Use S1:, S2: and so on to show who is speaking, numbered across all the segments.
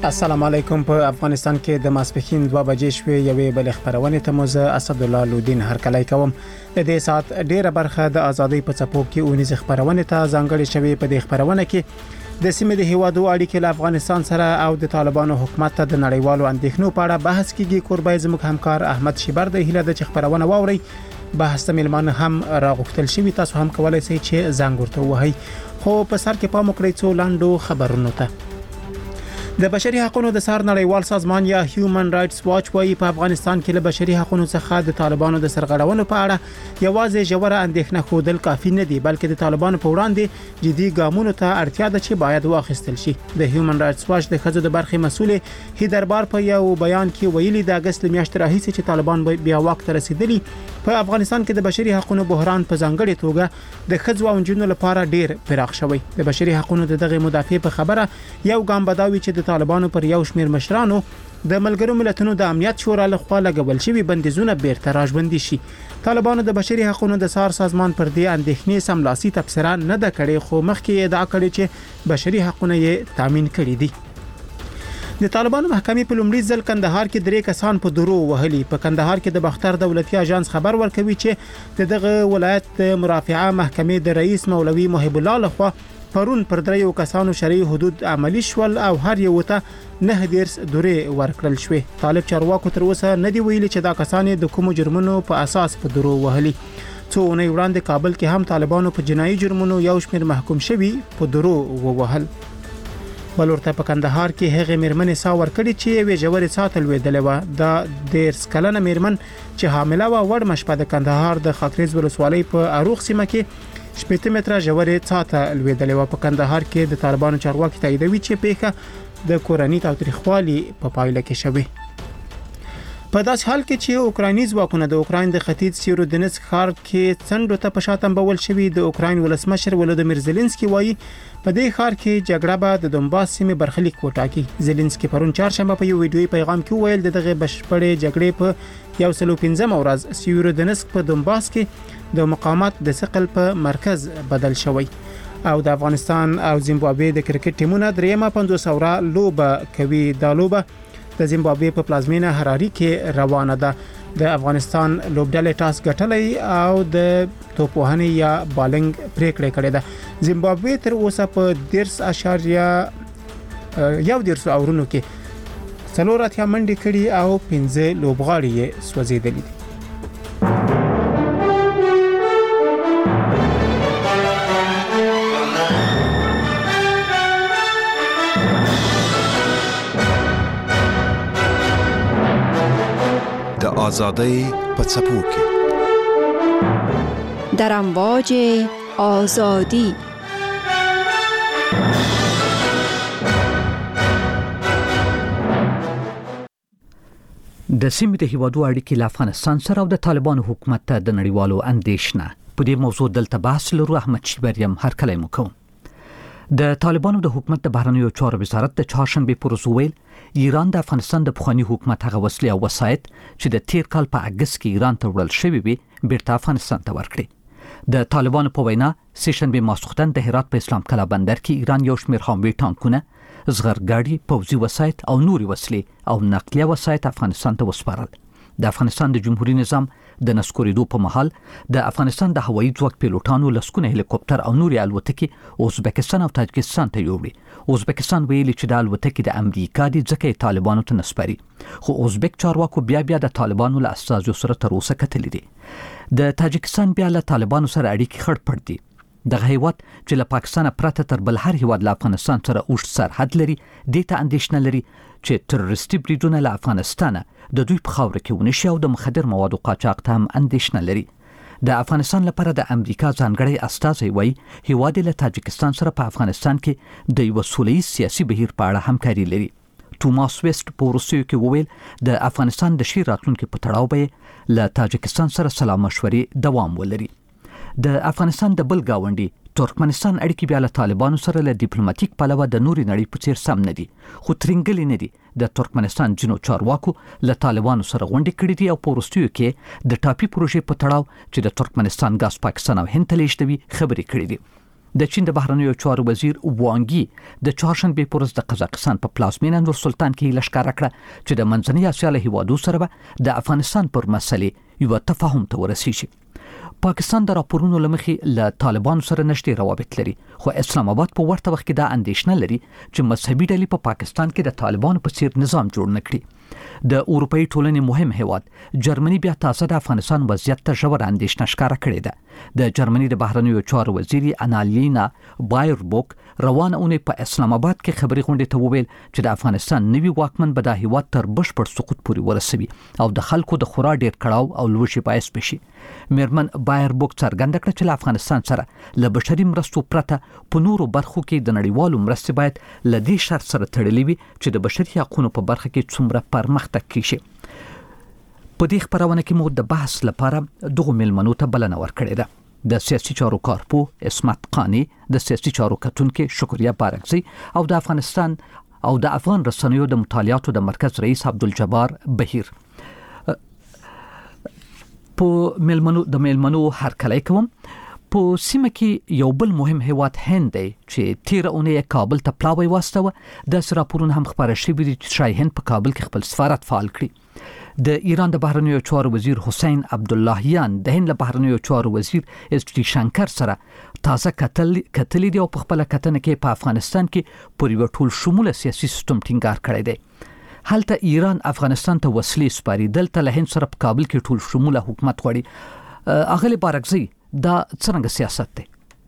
S1: السلام علیکم. په افغانستان کې د ماسپښین 2 بجې شوې یوې بل خبرونه ته موزه اسد الله لودین هرکلی کوم. د دې سات ډیره برخه د ازادي په څپو کې اونیز خبرونه ته ځانګړي شوی. په دې خبرونه کې د سیمې د هیوادو اړیکې له افغانستان سره او د طالبانو حکومت ته د نړیوالو اندېښنو په اړه بحث کیږي. کوربای زموږ همکار احمد شیبر د هیله د خبرونه واوري. بحث ته ملمان هم راغوښتل شوی. تاسو هم کولای شئ چې زنګ ورته وهئ. خو په سر کې پام وکړئ څو لاندو خبرونو ته. د بشري حقوقو د سر نړیوال سازمان یا هیومن رائټس واچ وايي په افغانستان کې له بشري حقوقو څخه د طالبانو د سرغړونو په اړه یوازې ژوره اندېښنه خودل کافي نه دی، بلکې د طالبانو په وړاندې جدي ګامونو ته اړتیا ده چې باید واخیستل شي. د هیومن رائټس واچ د خځو د برخې مسؤل هیدربار په یو بیان کې ویلي د اگست میاشتې راهیسې چې طالبان بیا وخت رسیدلی په افغانستان کې د بشري حقوقو بحران په ځانګړي توګه د خځو او نجونو لپاره ډیر پراخ شوی. د بشري حقوقو دغه مدافع په خبره یو ګام بداوي چې د طالبانو پر یو شمیر مشرانو د ملګرو ملتونو د امنیت شورا لخوا لګول شوی بندیزونه بیرته راژوندي شي. طالبانو د بشري حقوقو د سار سازمان پر دې اندېښنې سملاسي تفسیر نه ده کړې، خو مخکې ادعا کړې چې بشري حقوقو یې تامین کړي دي. د طالبانو محکمې په لومړي ځل کندهار کې 3 کسان په درو وهلي. په کندهار کې د بختر دولتي اژانس خبر ورکوي چې دغه ولایت مرافعه محکمې د رئیس مولوي محب الله لخوا پرون پر 3 کسانو شرعي حدود عملی شول او هر یو ته 9 درې ورکړل شوې. طالب چارواکو تر اوسه نه دی ویلي چې دا کسان د کوم جرمونو په اساس په درو وهلي. څو اونۍ وړاندې کابل کې هم طالبانو په جنایي جرمونو یو شمیر محکوم شوي په درو ووهل. ولورته په کندهار کې هغه میرمنې ساور کړي چې وی جوړې ساتل ویدلې و. د 13 کلنه میرمن چې حامله و وړ مشپه د کندهار د خاکریز ولسوالۍ په اروغ سیمه کې 8 متره جوړې ساته لویدلې و. په کندهار کې د طالبانو چارواکي تاییدوي چې پیښه د کورنۍ تاریخوالي په پایله کې شوه. په داس حال کې چې اوکرایني ځواکونه د اوکراین د ختیځ سیرودنسک ښار کې څنډو ته په شاتم بول شوی. د اوکراین ولسمشر ولودمیر زيلنسکي وایي په دې ښار کې جګړه به د دونباس سیمې برخلیک وټاکي. زيلنسکي پرون چهارشنبه په یو ویډیوي پیغام کې ویل دغه بشپړې جګړې په 115 ورځ سیرودنسک په دونباس کې د مقاومت د ثقل په مرکز بدل شوی. او د افغانستان او زیمبابوې د کرکټ ټیمونه دریمه 500 ورځ لوبه کوي. دا لوبه د زیمبابوې په پلازمینه هراری کې روانه ده. د افغانستان لوبډلې ټاس ګټلې او د توپوهنې یا بالنګ پریکړه کړې ده. زیمبابوې تر اوسه په 10.1 اورونو کې 4 اتیا منډې کړې او 15 لوبغاړي یې سوځېدلې دي.
S2: آزادی په څپو کې
S3: در امواج آزادی.
S4: د سیمې د هیوادو اړیکې له افغانستان سره او د طالبانو حکومت ته د نړیوالو اندېښنه. په دې موضوع دلته بحث لرو. احمد شیبریم هرکلی مو کوم. د طالبانو د حکومت د بهرنیو چارو وزارت د چهارشنبه پر ورځ ویل ایران د افغانستان د پخوانی حکومت هغه وسلې او وسایط چې د 13 کال په اگست کې ایران ته وړل شوی وي بیرته افغانستان ته ورکړي. د طالبانو په وینا سهشنبه ماسخوتن د هرات په اسلام کلا بندر کې ایران یو شمېر خاموي ټانکونه، زغرګاډي، پوځي وسایط او نوري وسلې او نقلیه وسایط افغانستان ته وسپارل. د افغانستان د جمهوریت نظام د نسکوریدو په محل د افغانستان د هوایي ځواک پیلوټانو لسکونه هلیکوپټر او نوري الوتکې ازبکستان او تاجکستان ته یوړي. ازبکستان ویلي چې د الوتکې د امریکا د ځکه طالبانو ته نسپاري، خو ازبک چارواکو بیا د طالبانو له استازو سره تر اوسه کتلې دي. د تاجکستان بیا له طالبانو سره اړیکې خړ پړ دي. دغه هیواد چې له پاکستان پرته تر بل هر هیواد له افغانستان سره اوږد سرحد لري، د ته اندېښنه لري چې تروریستي بریدونه له افغانستان د دوی په خاور کې ونشي او د مخدر موادو قاچاق ته هم اندېښنه لري. د افغانستان لپاره د امریکا ځانګړی استازی وایي هیواد له تاجکستان سره په افغانستان کې د یو سوله‌ییز سیاسي بهیر په اړه همکاري لري. توماس ویسټ په روسیو کې وویل د افغانستان د شیر راتلونکو په تړاو به له تاجکستان سره سلا مشورې دوام ولري. د افغانستان د بل گاونډي ترکمنستان اړیکې بیا له طالبانو سره له ډیپلوماټیک پلوه د نوري نړۍ په څیر سم نه دي، خو ترنګلې نه دي. د ترکمنستان جنو چارواکو له طالبانو سره غونډې کړې دي او په وروستیو کې د ټاپي پروژې په تړاو چې د ترکمنستان غاز پاکستان او هند ته لیږدوي خبرې کړې دي. د چین د بهرنیو چارو وزیر وانګي د چهارشنبه په ورځ د قزاقستان په پلازمینه نور سلطان کې لشکره کړه چې د منځنۍ اسیا له هیوادو سره د افغانستان پر مسلې یو تفاهم ته ورسیږي. پاکستان د راپورونو لمخې له طالبانو سره نشته روابط لري، خو اسلام آباد په ورته وخت کې دا اندېښنه لري چې مذهبي ډلې په پاکستان کې د طالبانو په څیر نظام جوړ نکړي. د اروپאי ټولنې مهم هیواد جرمني بیا تاسو د افغانستان وضعیت ته ژور اندېښنه ښکاره کړې ده. د جرمني د بهرنیو چارو وزیر انالینا بایربوک روانه اونۍ په اسلام آباد کې خبري غونډې ته وویل چې د افغانستان نوي واکمن به د هیواد تر بشپړ سقوط پورې ورسوي او د خلکو د خورا ډیر کړهو او لوږې باعث بشي. میرمن بایربوک څرګنده کړه چې له افغانستان سره له بشري مرستو پرته په نورو برخو کې د نړیوالو مرستې باید له دې شرط سره تړلې وي چې د بشري حقوقو په برخه کې څومره پرمختګ کیږي. په دې خبرونه کې مو د بحث لپاره دغه ملمنو ته بلنه ورکړې ده. د سیاسي چارو کارپو اسمت قانی، د سیاسي چارو کتونکو شکریا بارکزی او د افغانستان او د افغان رسنیو د مطالعاتو د مرکز رئیس عبدالجبار بهیر. په ملمنو هرکلی کوم. په سیمه کې یو بل مهم هیواد هند دی چې تیر اونۍ کابل ته پلاوی واستوه. د راپورونو هم خبره شوې دي چې شای هند په کابل کې خپل سفارت فعال کړي. د ایران د بهرنیو چارو وزیر حسین عبداللهیان د هند له بهرنیو چارو وزیر اس ټي شنکر سره تازه کتلې دي او په خپل کتنه کې په افغانستان کې پر یو ټول شموله سیاسي سیستم ټینګار کړی دی. هلته ایران افغانستان ته وسلې سپاري، دلته له هند سره په کابل کې ټول شموله حکومت غواړي. اغلی بارکزی دا څنګه سیاست دی؟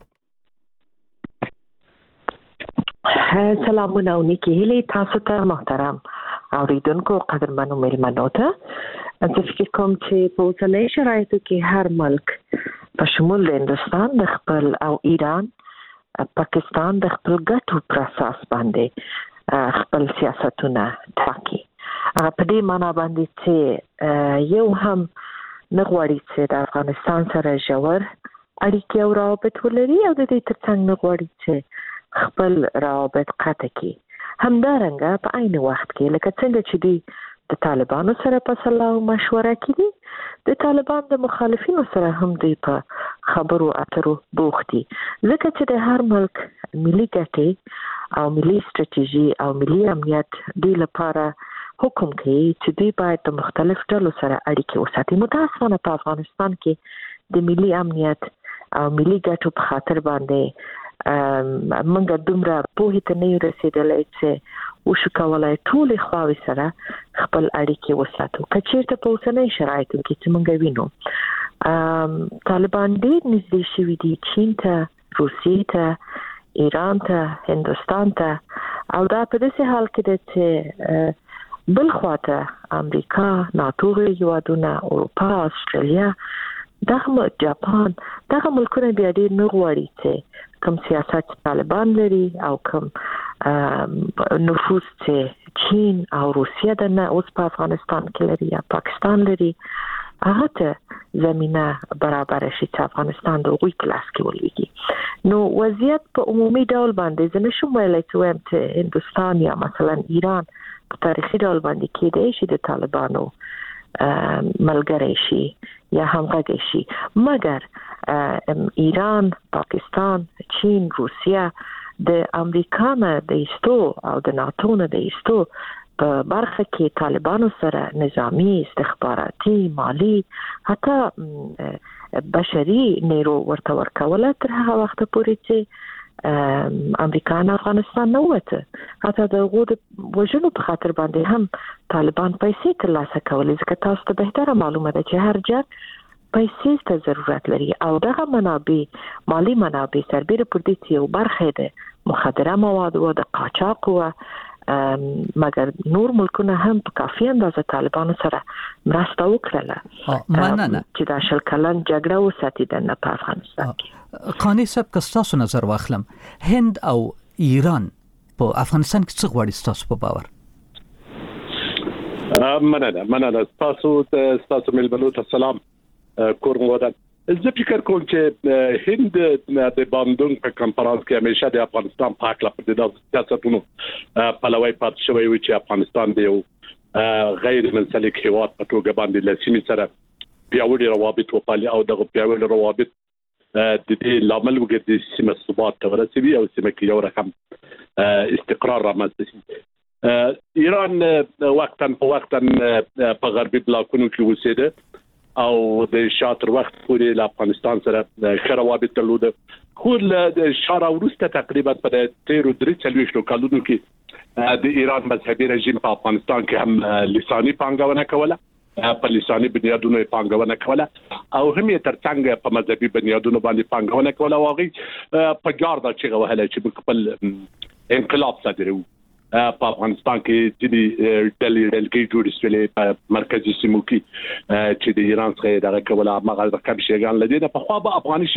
S5: سلامونه او نیکی هیلې تاسو ته محترم اوریدونکو قدرمنو مېلمنو ته. زه فکر کوم چې په اوسنۍ شرایطو کې هر ملک په شمول د هندوستان د خپل او ایران پاکستان د خپل ګټو پر اساس باندې خپل سیاستونه ټاکي. په دې معنا باندې چې یو هم نغواړي چې د افغانستان سره ژور اړیکې او روابط ولري او د دې ترڅنګ نغواړي چې خپل روابط قطع کړي. همدارنګه په عین وخت کې لکه څنګه چې دوی د طالبانو سره په صلاح او مشوره کوي، د طالبان د مخالفینو سره هم دوی په خبرو اترو بوخت دي، ځکه چې د هر ملک ملي ګټې او ملي ستراتیژي او ملي امنیت د لپاره حکم کوي چې دوی باید د مختلف ډلو سره اړیکې وساتي. متاسفانه په افغانستان کې د ملي امنیت او ملي ګټو په خاطر باندې موږ دومره پوهې ته نه رسیدلای چې وشو کولای ټول خواوې سره خپل اړیکې وساتو. که چیرته په اوسنۍ شرایطو کې چې موږ وینو طالبان ډېر نږدې شوي دي چین ته، روسیې ته، ایران ته، هندوستان ته، او دا په داسې حال کې ده چې بل خواته امریکا، ناتو هیوادونه، اروپا، استرالیا، دغه جاپان، دغه ملکونه بیا ډېر نه غواړي چې کوم سیاست طالبان لري او کوم نفوذ چې چین او روسیه د نه اوس په افغانستان کې لري یا پاکستان لري، هغه ته زمينه برابر شي چې افغانستان د هغوی په لاس کې ولويږي. نو وضعیت په عمومي ډول باندې زه نشم ویلی چې وایم چې هندوستان یا مثلا ایران په تاریخي ډول باندې کېدای شي د طالبانو ملګری شي یا همغږی شي، مګر ایران، پاکستان، چین، روسیه د امریکا نه د ایستو او د ناتو نه د ایستو په برخه کې طالبانو سره نظامی، استخباراتي، مالی، حتی بشري نیرو ورته ورکوله تر هغه وخت پورې چې امریکا نه افغانستان نه وته. حتی د غو د وژنو په خاطر باندې هم طالبان پیسې ترلاسه کولې، ځکه تاسو ته بهتره معلومه ده چې هر جنګ پیسې ته ضرورت لري او دغه منابع، مالی منابع سربېره پر دې چې یو برخه ده مخدره مواد او د قاچاق و، مګر نور ملکونه هم په کافي اندازه طالبانو سره مرسته وکړله چې دا شل کلن جګړه وساتي د په افغانستان کې.
S4: قانی صاحب که ستاسو نظر واخلم، هند او ایران په افغانستان کې څه غواړي ستاسو په باور؟
S6: مننه ستاسو ملمنو ته سلام کورمودا. زه فکر کوم چې هند د باندون په کنفرانس کې همیشه د افغانستان په اړه په داسې سیاستونو پلوي پاتې شوی و چې افغانستان د یو غیر منسلک هیواد په توګه باندې له سیمې سره پیاوړي روابط وپالي او دغه پیاوړي روابط د دې لامل وګرځي سیمه ثبات ته ورسوي او سیمه کې یو رقم استقرار رامنځته شي. ایران وقتا په غربي بلاکونو کې اوسېده او د شاتر وخت پورې له افغانستان سره ښه روابط درلوده، خو د شاه وروسته تقریبا په 13 کلونو کې د ایران مذهبي رژیم په افغانستان کې هم لساني پانګونه کوله، په لساني بنیادونو پانګونه کوله او هم یې ترڅنګ په مذهبي بنیادونو باندې پانګونه کوله. واغې په جار دا چې وهله چې خپل انقلاب صدرو په افغانستان کې چې ډلې جوړې شولې په مرکزي سیمو کې چې د ایران څخه دغه کوله مغرب کم شيغان لدی په خو به افغاني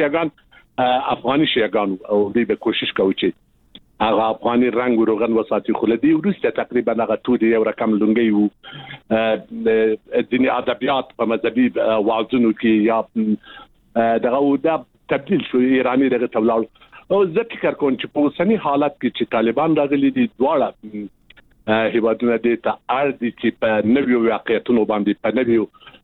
S6: شيغان او دوی به کوشش کوي چې هغه افغاني رنگ ورغن وساتي، خو لدی ورسته تقریبا هغه تو دی یو رقم لونګي وو دیني ادبیات په مذهبي واعظونو کې یا دغه تبدیل شو ایرانی دغه تبلاړ او زه فکر کوم چې په اوسنی حالت کې چې طالبان راغلي دي دواړه هیوادونه د اړ دي چې په نویو واقعیتونو باندې په نویو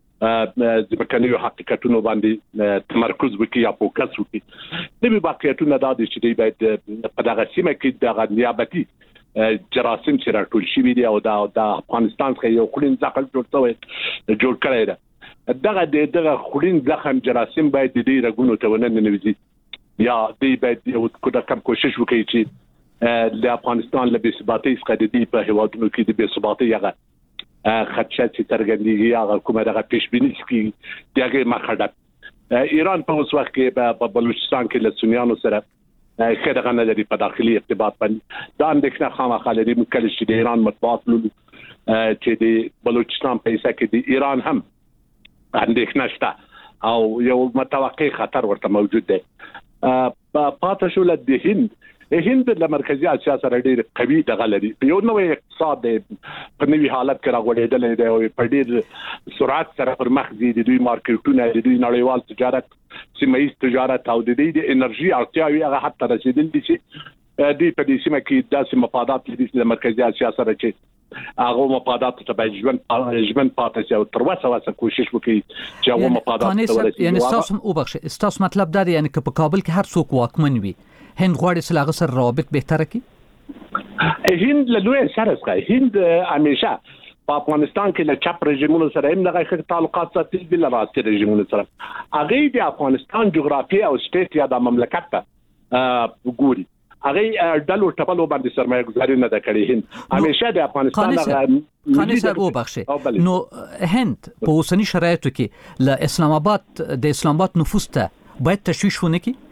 S6: ځمکنیو حقیقتونو باندې تمرکز وکړي یا فوکس وکړي. نوی واقعیتونه دا دي چې باید په دغه سیمه کې د نیابتي جراثیم چې راټول شوي دي او د افغانستان څخه یو خلین ځخل جوړ کړی دی. دغه خلین ځخم جراثیم باید د دې رګونو ته وننوځي یا دی باید یو کم کوشش وکړي چې د افغانستان له بې ثباتۍ څخه د دې په هیوادونو کې د بې ثباتۍ هغه خدشات چې څرګندېږي هغه کومه دغه پیشبیني کې دغه مخاطب ایران په اوس وخت کې په بلوچستان کې له سنیانو سره خدغه نه لري په داخلي ارتباط باندې دا اندېښنه خامخا لري مکل چې د ایران مطبوعات چې د بلوچستان په حصہ کې د ایران هم اندېښنه شته او یو متوقع خطر ورته موجود دی. پاتې شو له هند د مرکزی اسیا سره ډېر قوي دغه لري، یو نوې اقتصاد په نوې حالت کې راغورېدل دی او په ډېر سرعت سره پر مخ دي. د دوی مارکیټونه د دوی نړیوال تجارت سیمه‌ایز تجارت او د دوی د انرژي اړتیاوې هغه حتی رسیدل دي چې دوی په دې سیمه کې داسې مفادات لري د مرکزی اسیا سره چې هغه مفادات ته به ژوند پاتې شي او تر وسه کوشش وکړي چې هغه مفادات ته ورسیږي.
S4: یعنی تاسو مطلب دا دی یعنی چې په کابل کې هر څوک واکمن وي هند غواړي چې لاغه سره روابط بهتره کړي.
S6: هند له لوی سره څخه هند همیشه په افغانستان کې له چپ رژیمونو سره هم دغه تعلقات ساتي د راستي رژیمونو سره. هغه د افغانستان جغرافیه او سټیټ یا د مملکت ته ګوري، هغه ډلو ټپلو باندې سرمایه گذاري نه د کړې. هند همیشه د افغانستان
S4: خاني صاحب وبخښه نو هند په اوسنی شرایطو کې له اسلام آباد نفوذ ته باید تشویش ونه کړي.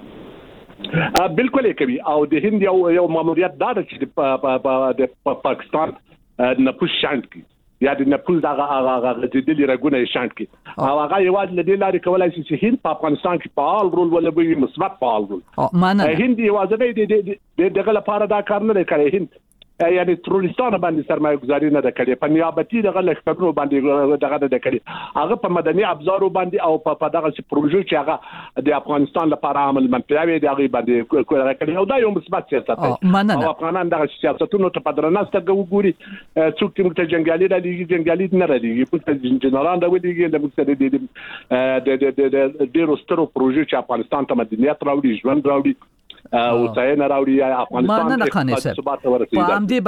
S6: بالکل کوي او د هند یو ماموریت دا چې د پاکستان نفوذ شاند کی یا د نفوذ هغه د دې رګونه شاند کی او هغه یوازې د دې لارې کولای شي چې هند په افغانستان کې فعال رول ولوي، مثبت فعال رول. هند یوازې دغه لپاره دا کار نه کوي. هند یعنی ترورستان باندې سرمایه گذاري نه کړي، په نیابتي دغه لښکرونو باندې دغه نه کړي، هغه په مدني ابزارو باندې او په دغه پروژو چې هغه د افغانستان لپاره عمل منفي دغه باندې کړي او دا یو مثبت سیاست دی. او افغانان دغه سیاستونو ته په درناست وګوري، څوک چې موږ جنگالي نه راځي په جنرال دا ودیږي د موږ د ډیرو سترو پروژو چې افغانستان ته مدنیت راوړي، ژوند راوړي او ځای راوړي افغانستان کې ثبات ورسېږي.
S4: په همدې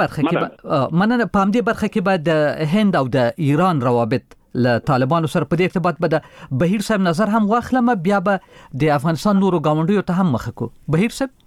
S4: برخه کې بعد د هند او د ایران روابط له طالبانو سره په دې ارتباط به د بهیر صاحب نظر هم واخلم، بیا به د افغانستان نورو ګاونډیو ته هم مخ کو. بهیر صاحب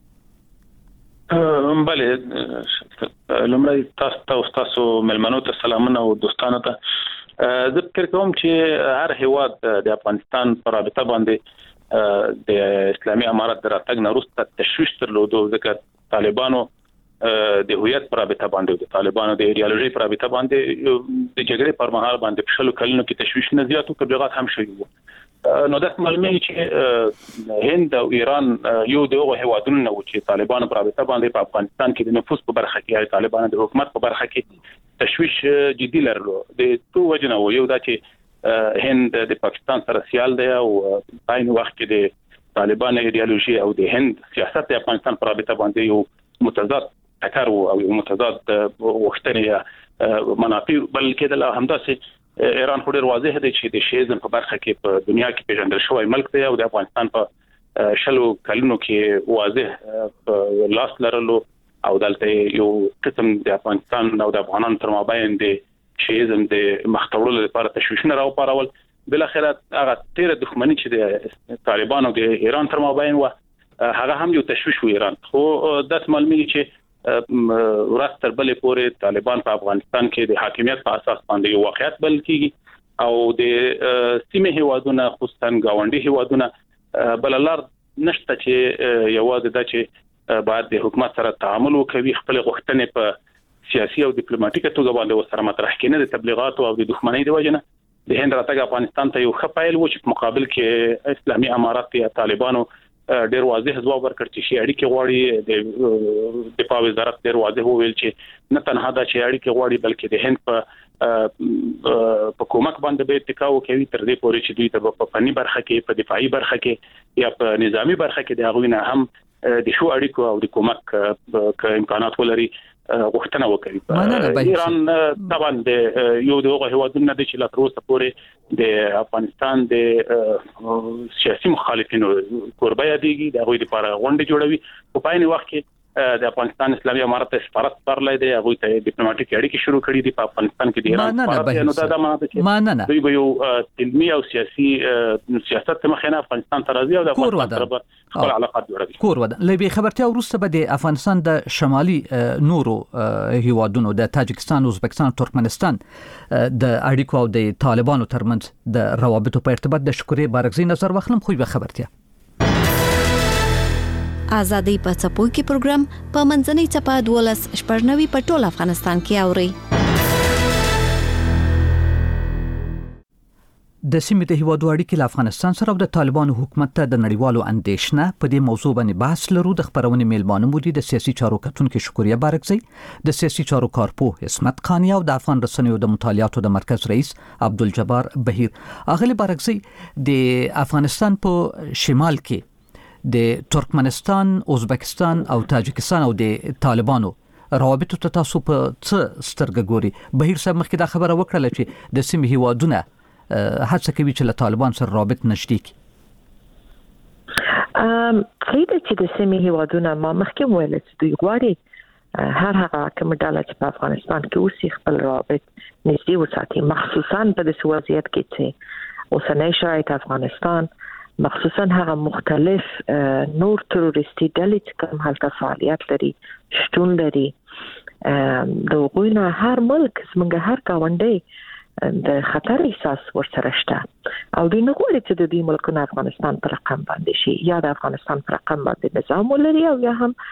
S7: بله لمړی تاسو ملمنو ته سلامونه او دوستانو ته. زه فکر کوم چې هر هیواد د افغانستان پر رابطه باندې د اسلامي امارت دراتګ نه وروسته تشویش درلودو، ځکه طالبانو د هویت پر رابطه باندې د طالبانو د ایدئولوژي پر رابطه باندې د جګړې پر مهال باندې په شلو کلونو کې تشویش نه زیاتو تبلیغات هم شوي وو. نو دا معلومه چې هند او ایران یو دغه هیوادونو نه و چې طالبانو پر رابطه باندې په افغانستان کې د نفوذ په برخه کې طالبانو د حکومت په برخه کې تشویش جدي لرلو. د تو وجنه یو دا چې هند د پاکستان سره سیال دی او په عین وخت کې د طالبان ایدئولوژي او د هند سیاست د افغانستان پر رابطه باندې یو متضاد ټکر او یو متضاد وختنه منافع، بلکې د همداسې ایران خو ډېر واضح دی چې د شیزم په برخه کې په دنیا کې پیژندل شوی ملک دی او د افغانستان په شلو کلونو کې واضح لاس لرلو او دلته یو قسم د افغانستان او د افغانانو تر مابین د شیزم د مختورلو لپاره تشویشونه راو پارول بل اخر هغه تیر دښمنی چې د طالبانو د ایران تر مابین و هغه هم یو تشویش و ایران خو د معلومي چې ورستر بلې پورې طالبان په افغانستان کې د حاکمیت په اساس باندې یو واقعیت بل کیږي او د سیمه هیوادونو خصوصا گاونډي هیوادونو بللار نشته چې یوازې د چې بعد د حکومت سره تعامل وکوي خپل غوښتنې په سیاسي او ډیپلوماټیک توګه باندې وسره مطرح کړي د تبلیغات او د دښمنۍ د وجنه د هند راتګ افغانستان ته یو خپایل و چې په مقابل کې اسلامي امارات یا طالبانو ډیر واضح ځواب ورکړ چې شي اړیکې غواړي د دفاع وزارت ډیر واضح وویل چې نه تنها دا چې اړیکې غواړي بلکې د هند په کومک باندې به اتکا وکوي تر دې پورې چې دوی ته په فني برخه کې په دفاعي برخه کې یا په نظامی برخه کې د هغوی نه هم د شو اړیکو او د کومک امکانات ولري غوښتنه وکړي ایران طبعا د یو دغه هیوادونو د چې لا تر اوسه پورې د افغانستان د سیاسي مخالفینو قربا یادېږي د هغوی لپاره غونډه جوړوي په پاین وخت کې د افغانستان اسلامي امارت سفارت پرلای دی هغه ته ډیپلوماټیک اړیکې شروع کړې دي په افغانستان کې د ایران سفارت نو دا معنی ده چې دوی یو علمي او سیاسي سیاست مخینه افغانستان ته راځي او د افغانستان سره خپل علاقات جوړوي
S4: کور وده لبي خبرتیا وروسته به د افغانستان د شمالي نورو هیوادونو د تاجکستان ازبکستان ترکمنستان د اړیکو او د طالبانو ترمنځ د روابطو په ارتباط د شکرې بارغزي نظر واخلم خو به خبرتیا
S3: آزادۍ په څپو کې پروګرام په منځنۍ چپه 12 په ټول افغانستان کې اوري
S4: د سیمې د هیوادو اړیکې له افغانستان سره او د طالبانو حکومت ته د نړیوالو اندیشنه په دې موضوع باندې بحث لرو د خبرونې میلمانه مو دي د سیاسي چارو کتونکو شکریا بارغزي د سیاسي چارو کارپوه اسمت خانی او د افغان رسنیو د مطالعاتو د مرکز رئیس عبدالجبار بهیر اغلی بارغزي د افغانستان په شمال کې د ترکمنستان، ازبکستان او تاجکستان او د طالبانو روابطو ته تاسو په څه سترګه ګوري؟ بهیر صاحب مخکې دا خبره وکړه چې د سیمې هیوادونه هڅه کوي چې له طالبان سره رابط نږدې کړي.
S5: صحیح ده چې د سیمې هیوادونه ما مخکې ویل چې دوی غواړي هر هغه کوم ډله چې په افغانستان کې اوسي خپل رابط نږدې وساتي، مخصوصا په داسې وضعیت کې چې اوسنی شرایط افغانستان مخصوصا هغه مختلف نور تروریستي ډلې چې کوم هلته فعالیت لري شتون لري د غوینه هر ملک څنګه هر گاونډي د خطر احساس ورسره شته او دوی نه غواړي چې د دې ملکونو افغانستان پر رقم باندې شي یا د افغانستان پر رقم باندې نظام ولري او یا هم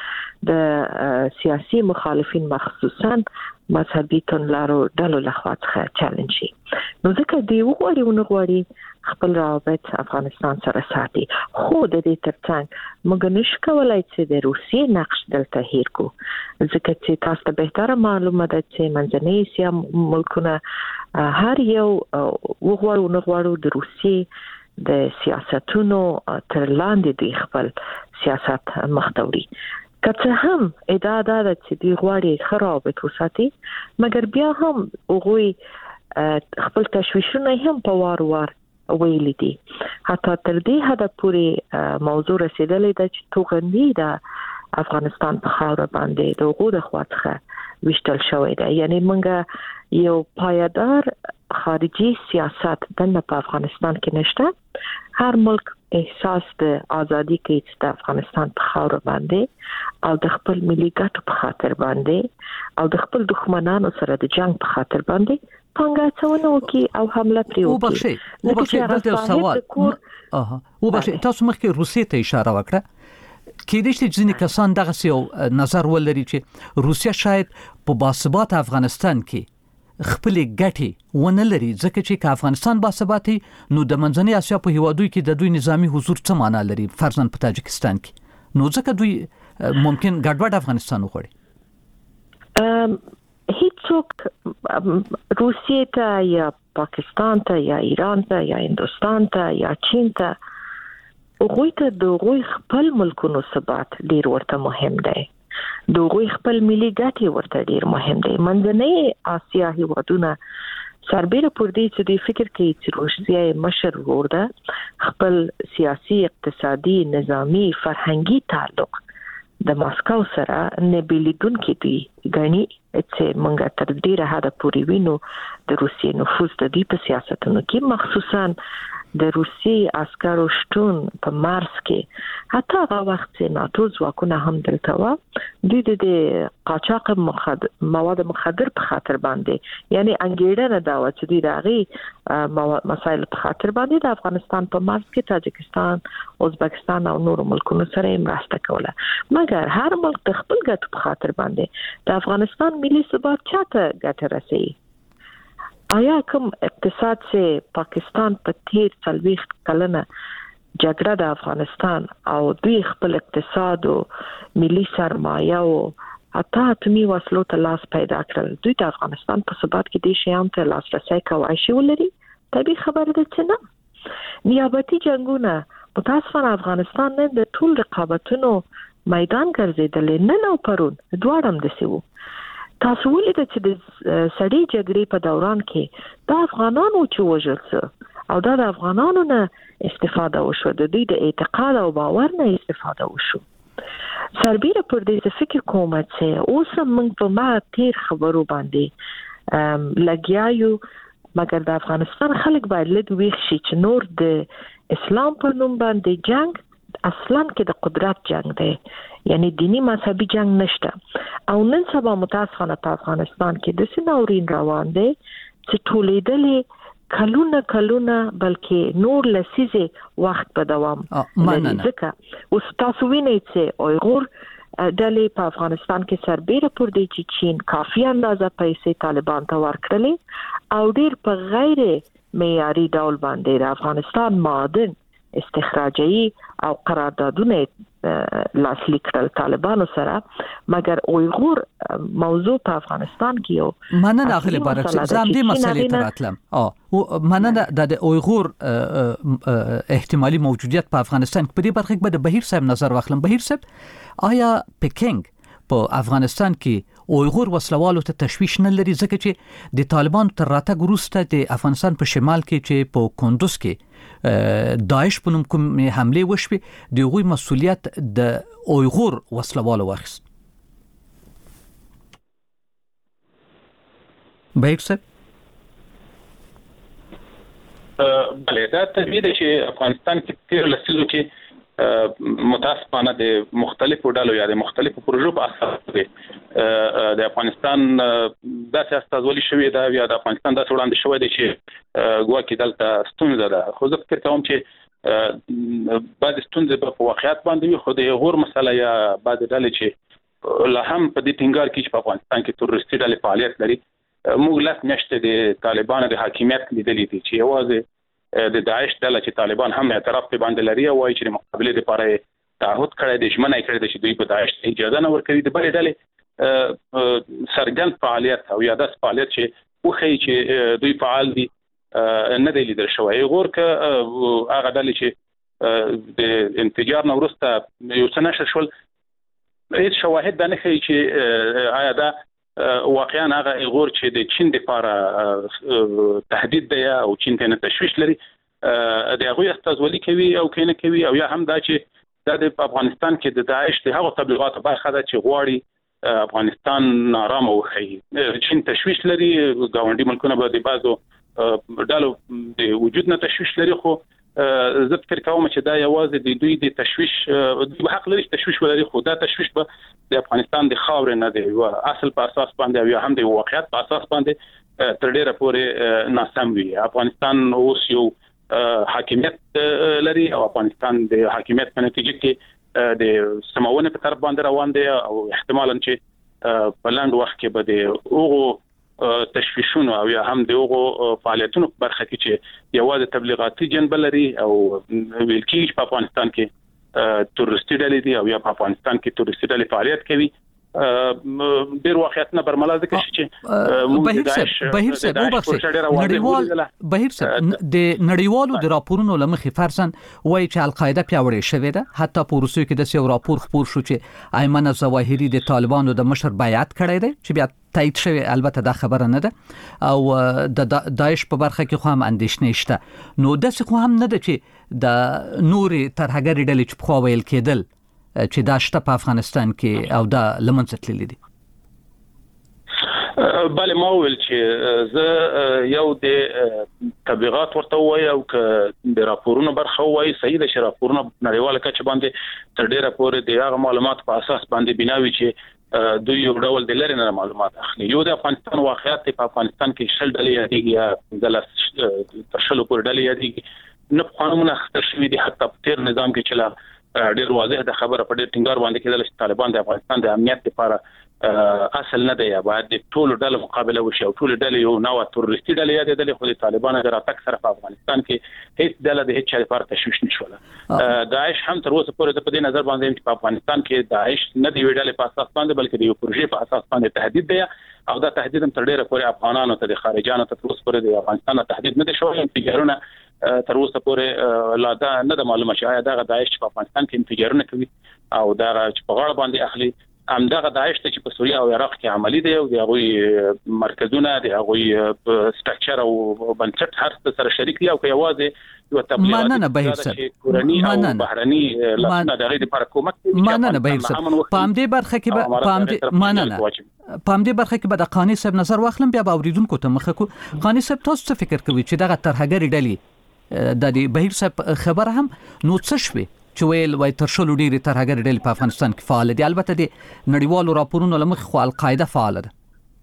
S5: د سیاسي مخالفین مخصوصا مذهبي تنلارو ډلو لخوا څخه چالش شي. نو ځکه دی وغواړي خپل رابط افغانستان سره ساتي خو د دې ترڅنګ موږ نشو کولای چې د روسیې نقش دلته هیر کو ځکه چې تاسو ته بهتره معلومه ده چې منځنۍ اسیا ملکونه هر یو وغواړو د روسیې د سیاستونو تر لاندې دی خپل سیاست مختوري که هم ادعا ده چې دی غواړي خرابت وساتي مګر بیا هم وګوي خپل تشویشونه هم په وار ویلي دي حتی تر دې حد پورې موضوع رسیدلې ده چې توغندي د افغانستان په خاور باندې د وګړو د خواطخه وشتل شوی دی یعنی موږ یو پایدار خارجي سیاست په افغانستان کې نشته هر ملک احساس د ازادي کوي چې د افغانستان په خاور باندې او د خپل ملي ګټو په خاطر باندې او د خپل دښمنانو سره د جنگ په خاطر باندې پنګاڅونه وکي او حمله پرې وکي.
S4: وبخښئ دلته سوال وبخښئ تاسو مخکې روسیې ته اشاره وکړه کېدای شي ځینې کسان دغه یو نظر ولري چې روسیا شاید په باثبات افغانستان کې خپل ګټي ونه لري ځکه چې افغانستان باثباتي نو د منځنۍ اسیا په هیوادو کې د دوی نظامی حضور څه معنی لري فرضاً په تاجکستان کې نو ځکه دوی ممکن ګډوډ افغانستان وغواړي.
S5: هیڅوک روسیې ته یا پاکستان ته یا ایران ته یا هندوستان ته یا چین ته هغوی ته د هغوی خپل ملکونو ثبات ډیر ورته مهم دی د هغوی خپل ملي ګټې ورته ډیر مهم دی. منځنۍ اسیا هیوادونه سربېره پر دې چې دوی فکر کوي چې روسیه مشر ورده خپل سیاسي اقتصادي نظامی فرهنګي تعلق د ماسکو سره نه بلیدون کې دي غني چې منګه تر ډیره حد پورې وینو د روسیې نفوذ د دې په سیاستونو کې مخصوصا د روسي عسکرو شتون په مارس کې حتی هغه وخت چې ناتو ځواکونه هم دلته و دوی د قاچاق مواد مخدر په خاطر باندې یعنی انګیرنه دا و چې دوی راغي مسایل په خاطر باندې د افغانستان په مارس کې تاجکستان ازبکستان او نور ملکونو سره مرسته کوله مګر هر ملک د خپل ګټو په خاطر باندې د افغانستان ملي ثبات چاته ګټه رسي آیا کوم اقتصاد چې پاکستان په تیر 40 کلنه جګړه د افغانستان او دوی خپل اقتصاد او ملي سرمایه او حتی اتمی وسلو ته لاس پیدا کړل دوی د افغانستان په ثبات کې د شیان ته لاسرسي کوي شي ولري طبي خبره ده چې نه نیابتي جنگونه متاسفانه افغانستان نه د ټول رقابتونو میدان ګرځیدل نه نو پرون دواړم دسیو تاسو ولې چې د سړی جګړې په دوران کې د افغانانو چې وژل او د افغانانو نه استفاده وشو د دوی د اعتقاد او باور نه استفاده وشو سربېره پر دې فکر کوم چې اوس موږ په ما تیر خبرو باندې لګیایو مګر د افغانستان خلک باید لږ ویښ شي چې نور د اسلام په نوم باندې جنگ اصلاً کې د قدرت جنگ دی یعنی دینی مذهبي جنگ نشته او نن سبا متاسفانه په افغانستان کې د سناورین روان دی چې ټولېدلې کلونه بلکې نور لسیزه وخت په دوام ځکه اوس تاسو وینئ چې اویغور ډلې په افغانستان کې سربېره پر دې چې چین کافي اندازه پیسې طالبان ته ورکړلې او ډېر په غیر معیاري ډول باندې د افغانستان معادن استخراجي او قراردادونه لاسلیک کړل طالبانو سره مګر اویغور موضوع په افغانستان کې یو
S4: مننه اخلي برعکس زم دې مسلې ته راتلم مننه د اویغور احتمالي موجودیت په افغانستان کې په دې برخه کې به بهیر صاحب نظر واخلم بهیر صاحب آیا پکینګ په افغانستان کې اویغور وسلوالو ته تشویش نه لري ځکه چې د طالبان تر راتګ وروسته د افغانستان په شمال کې چې په کندوز کې داعش په نوم کوم حمله وشوه د غوي مسؤلیت د اویغور وسلوالو واخیست بهیر صاحب
S7: بله دا تدوید چې افغانستان کې تیر لسیزو کې متاسفانه د مختلفو ډلو یا د مختلفو پروژو په اساس دی د افغانستان داسې استازولي شوې ده یا د افغانستان داسې وړاندې شوې ده چې ګواکې دلته ستونزه ده خو زه فکر کوم چې بعضې ستونزې په واقعیت باندې وي خو د غور مسله یا بعضې ډلې چې لا هم په دې ټینګار کې چې په افغانستان کې تروریستي ډلې فعالیت لري موږ لس میاشتې د طالبانو د حاکمیت لیدلې دي چې یوازې د داعش ډله چې طالبان هم اعتراف په باندې لري او وايي چې د مقابله لپاره تعهد کړی دی ژمنه کړې ده چې دوی په داعش اجازه نه ورکوي د بلې ډلې سرګند فعالیت او یا داس فعالیت چې وښیي چې دوی فعال دي نه دی لیدل شوی غور که هغه ډلې چې د انفجار نه وروسته یو څه نشر شول هیڅ شواهد دا نه ښیي چې آیا دا واقعا هغه غور چې د چین لپاره تهدید دی او چین ته تشویش لري د هغه استازولي کوي او کینه کوي او یا هم دا چې د افغانستان کې د داعش د هغو تبلیغاتو برخه ده چې غواړي افغانستان نارامه وښيي چین تشویش لري ګاونډي ملکونه به د بعضو ډلو د وجود نه تشویش لري خو زه فکر کوم چې دا یوازې د دوی د تشویش دوی حق لري تشویش ولري خو دا تشویش به د افغانستان د خاورې نه دی او اصل په اساس باندې او هم د واقعیت په اساس باندې تر ډیره پورې ناسم وي افغانستان اوس یو حاکمیت لري او افغانستان د حاکمیت په نتیجه کې د سماونه په طرف باندې روان دی او احتمالاً چې په لاند وخت کې به د اوغو تشویشونو او یا هم دغه فعالیتونو په برخه کې چې یوازې تبلیغاتي جنبه لري او ویل کېږي په افغانستان کې تروریستي ډلې دي او یا په افغانستان کې تروریستي ډلې فعالیت کوي ډیر واقعیت نه برملا ذکر شي چې
S4: بهیر صاحب نړیوال بهیر صاحب د نړیوالو د راپورونو لمخې فرضاً وایي چې القاعده پیاوړې شوې ده. حتی په روسیې کې د یو راپور خپور شو چې ایمن ظواهری د طالبانو د مشر بیعت کړی دی چې بیا تایید شوی. البته دا خبره نه ده او د داعش په برخه کې خو هم اندېښنې شته. نو داسې خو هم نه ده چې د نورې ترهګرې ډلې چې پخوا ویل کېدل چې دا شته په افغانستان کې او دا لمنځه تللی دي.
S7: بله ما ویل چې زه یو د تبلیغات ورته وای او ک د راپورونو برخه وای صحیح ده چې راپورونه نړیواله کچه باندې تر ډیره پورې د هغه معلومات په اساس باندې بناوي چې دوی یو ډول د لری نه معلومات اخلي. یو د افغانستان واقعیت په افغانستان کې شل ډلې یادېږي یا د تر شلو پورې ډلې یادېږي نه قانونونه خطر شوي دي. حتی په تیر نظام کې چې ډیر واضح د خبره په ډیر ټینګار باندې کېدل چې طالبان د افغانستان د امنیت لپاره اصل نه دی یا باید د ټولو ډلو مقابله وشي او ټولو ډلې یو نوع تروریستي ډلې یادېدلې خو د طالبانو د راتګ سره په افغانستان کې هیڅ ډله د هیڅ چا لپاره تشویش نشوله. داعش هم تر اوسه پورې په دې نظر باندې چې په افغانستان کې داعش نه دی ویډلې په اساس باندې بلکې د یو پروژې په اساس باندې تهدید دی او دا تهدید هم تر ډیره پورې افغانانو ته د خارجانو ته تر اوسه پورې د افغانستان تهدید نه دی شوی. انفجارونه تر اوسه پورې لا دا نه د معلومه شي آیا دا داعش په افغانستان کې انفجارونه کوي او دا چې په غاړه باندې اخلي هم دا داعش ته چې په سوریه او عراق کې عملی دی او د هغوی مرکزونه د هغوی سټرکچر او بنسټ هر څه سره شریک دي او که یوازې یو تبلیغات
S4: مننه بهیر صاحب
S7: کورنی او بهرني لاسونه د غیر لپاره کومک
S4: مننه بهیر صاحب په همدې برخه کې مننه په همدې برخه کې به د قانی صاحب نظر واخلم بیا به اوریدونکو ته مخه کو. قانی صاحب تاسو څه فکر کوئ چې دغه ترهګری ډلې د بهیر صاحب خبره هم نو څه شوي چې ویل وای تر شلو ډیرې ترهګرې ډلې په افغانستان کې فعال دي؟ البته د نړیوالو راپورونو لمخې خو القاعده فعال ده.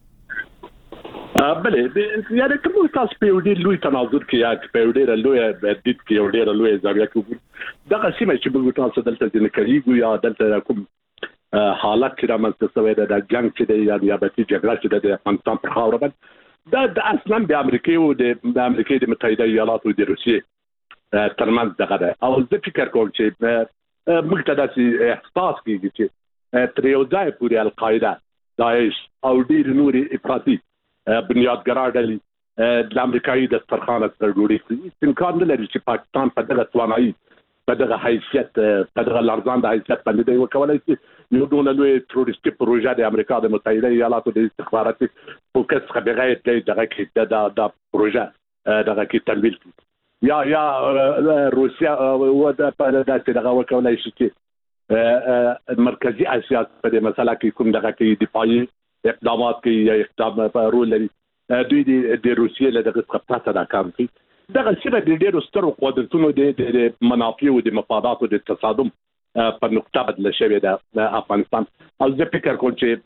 S6: بله یعنی کوم تاسو په یو ډیر لوی تناظر کې یا په یو ډیر لوی بدید کې یو ډیر لوی زاویه کې دا قسمه چې موږ تاسو دلته د نکریګو یا دلته کوم حالت چې رامنځته شوی د جنگ چې د یابتي جګړه چې د افغانستان پر خاوره باندې دا اصلا د امریکای او د امریکای د متحده ایالاتو د روسیې ترمنځ دغه ده. او زه فکر کوم چې موږ ته داسې احساس کیږي چې تر یو ځای پورې القاعده داعش او ډیر نوري افراطي بنیادګرا ډلې د امریکایي دسترخوان سره جوړې امکان نه لري چې پاکستان په دغه توانایي په دغه حیثیت په دغه لرزان د حیثیت باندې دی وکولای شي یو ډول لوی تروریستي پروژه د امریکا د متحده ایالاتو د استخباراتي فوکس څخه بغیر دغه کې د پروژه دغه کې تمویل یا روسیا او د پرداسي دغه وکولای شي چې مرکزی اسیا په دې مسله کې کوم دغه کې دفاعي اقدامات کوي یا اقدام په رول لري دوی د روسیې له دغه څخه دا کار کوي. دغه چې د ډیرو سترو قدرتونو د منافع او د مفاداتو د تصادم په نقطه بدل شوی د افغانستان. او زه فکر کوم چې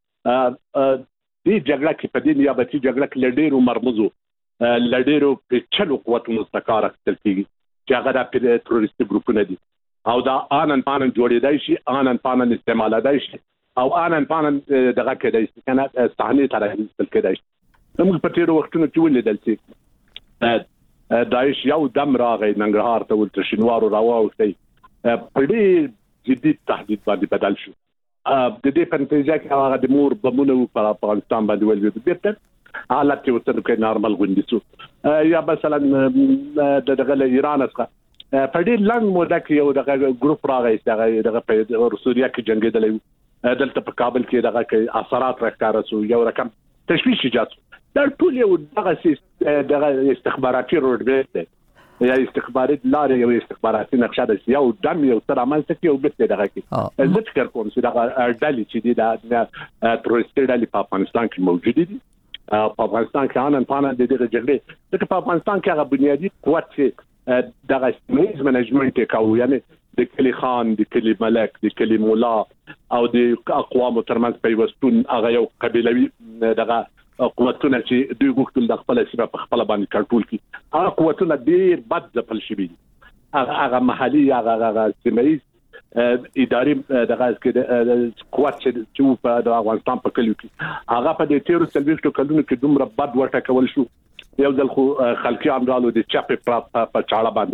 S6: دې جګړه کې په دې نیابتي جګړه کې ډیرو مرموزو لډیرو په چلو قوتونو ستکار اخیستل کیږي چې هغه د تروریستي ګروپونه دي او دا آنن پانن جوړېدای شي آنن پانن استعمالېدای شي او آنن پانن دغه کېدای شي کنه صحنه ته راځي کېدای شي. موږ په تیر وختونو کې ولیدل چې داعش یو دم راغی ننګرهار ته ولته شینوارو راووتی په دې جدي تهدید باندې بدل شو. د دې په نتیجه کې هغه د مور بمونه په افغانستان باندې ولوي بیرته حالت چې وسره کې نارمل غونډیسو یا مثلا دغه ایران څخه په دې لنګ موده کې یو دغه ګروپ راغی چې دغه په سوریه کې جنگیدل دلته په کابل کې دغه کې اثرات راکاره سو یو رقم تشویش ایجاد دا ټول یو دغه استخباراتي روډ دی یا استخبارات لارې یو استخباراتي نقشه ده یو دم یو تر عمل څخه یو بت دغه کې زه فکر کوم چې دغه ډلې چې د تروریستي ډلې په افغانستان کې موجود دي په افغانستان کې انن پانه د دغه جګړې چې په افغانستان کې هغه بنیادی قوت چې دغه سیمایز منیجمنت کوي یعنی د کلی خان د کلی ملک د کلی مولا او د اقوام ترمنځ پیوستون هغه یو قبیلوي دغه قوتونه چې دوی غوښتل د خپل سیمه په خپل باندې کنټرول کړي هغه قوتونه ډیر بد ځپل شوي هغه محلي هغه سیمایز اداري دغه کې قوت چې په افغانستان په کلیو کې هغه په دې تیرو سلويشتو کلونو کې دومره بد ورته کول شو یو ځل خو خلکي امرالو د چاپې په چاړه باندې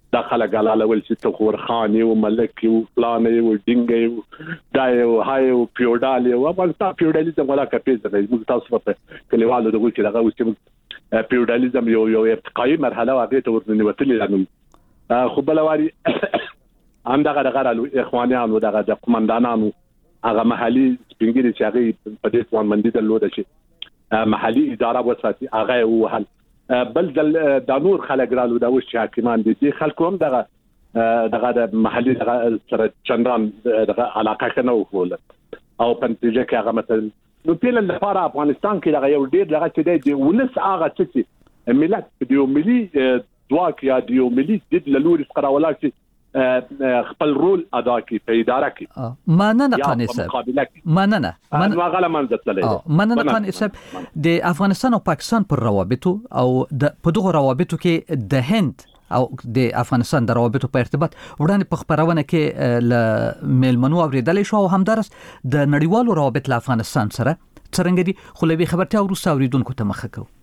S6: داخله ګلاله ول چې تخور خان او ملک او پلان او ډینګ او دای او هاي او پیوډال او افغانستان پیوډالیزم ولا کپیز نه موږ تاسو په کلیوالو دغه چې دغه اوس پیوډالیزم یو ابتقایي مرحله واقع ته ورننه وتلې لانو خو بلواري همدغه رالو اخوانیانو دغه د قومندانانو هغه محلي سپینګری چې هغه په دې ځوان مندي درلوده چې محلي اداره وساتي هغه وهل بل د نور خلک رالو دا وش حاکمان دي خلکو هم دغه د محلي سره چندان دغه علاقه کنه وکول او په نتیجه کې هغه مثلا نو پیل لپاره افغانستان کې دغه یو ډیر دغه چې دی ولس هغه چې ملت دی ملي دواک یا دی ملي د لوري قراولا چې خپل رول ادا کوي په اداره کې
S4: مننه قانی صاحب مننه
S6: غلا
S4: مننه قانی صاحب د افغانستان او پاکستان پر روابطو او په دغه روابطو کې د هند او د افغانستان د روابطو په ارتباط وړاندې په خبرونه کې ل میلمنو اوریدلې شو او همدارس د نړیوالو روابط له افغانستان سره څنګه دي خو لوي خبرته ورسره اوریدونکو ته مخه کو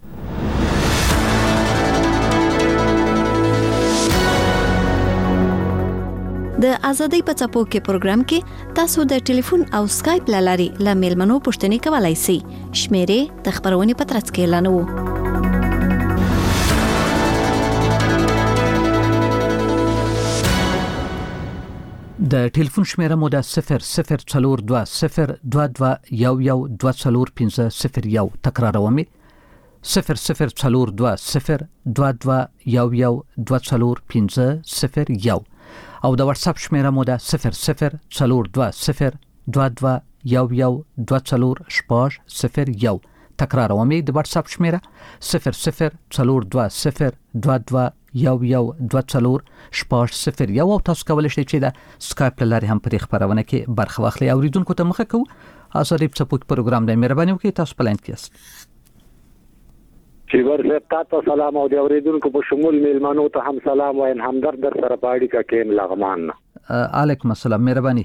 S3: د ازادۍ په څپو کې پروګرام کې تاسو د ټلیفون او سکایپ لاري له میلمنو پوښتنې کولای شئ. شمیرې د خبرونې په ترڅ کې اعلانوو.
S4: د ټلیفون شمیره مو د 00202211201501 تکراروم 00202211201501 او د واتس اپ شمیره مو د 002022112040 تکراروم د واتس اپ شمیره 002022112040 او تاسو کولای شئ چې د سکایپ لاري هم په خبرونه کې برخه واخلئ. اوریدونکو ته مخه کوو ازادي په پروګرام د مهرباني وکړئ تاسو په لاین کې یاست.
S8: چې ورته تاسو سلام او د اوریدونکو په شمول میلمنو ته هم سلام وایم همدرد در سره پاړی کا کین لغمان.
S4: علیکم السلام مهرباني.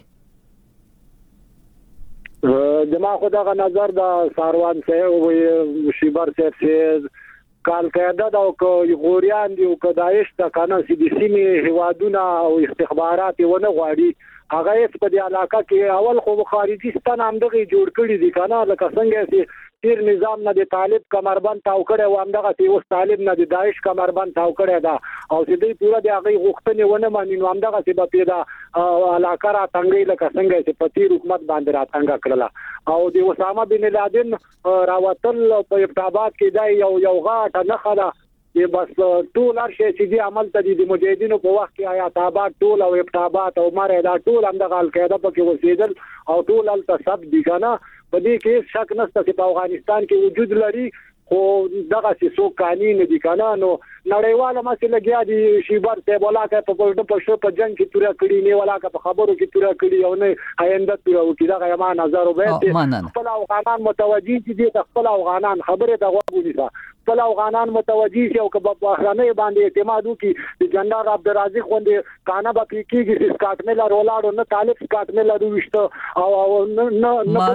S8: جما خدغه نظر د ساروان سے او شیبر سے کال قاعده دا او غوریان دی او داعش ته کنه سي دي سیمه هوادونه او استخبارات ونه غواړي هغه په دې علاقه کې اول خو خارجي ستن هم دغه جوړ کړی دي کنه لکه څنګه سي تیر نظام نه د طالب کمربند تاو کړي و هم دغه سی اوس طالب نه د داعش کمربند تاو کړي دا او دې پورا د هغه غوښتنې ونه مانی نو هم دغه سی په پیدا علاقه را تنګي لکه څنګه چې په تیر حکومت باندې را تنګ کړله او د اسامه بن لادن راوتل په ابتابات کې دا یو غاټه نه خلا چې بس ټول هرشي چې دی عمل ته د مجاهدینو په وخت کې آیات آباد ټول او ابتابات او مره دا ټول هم د القاعده په کې وسیدل او ټول التصب دي کنه په دې کې شک نشته چې په افغانستان کې وجود لري خو دغه څه قانون دي کنه نو نړیواله مسله کې دي شیبر ته ولاکه په شو په جنگ کې تورا کړی نه ولاکه په خبرو کې تورا کړی او نه آینده تورا وکړي دا ما نظر وبې خپل افغانان متوجي دي خپل افغانان خبره د غوږونی خپل افغانان متوجي شي او په بهرانه باندې اعتماد وکړي د جنرال عبدالرازق خوندې کانه به کېږي چې سکاټ ملر ولاړو نه طالب سکاټ ملر وشته او نه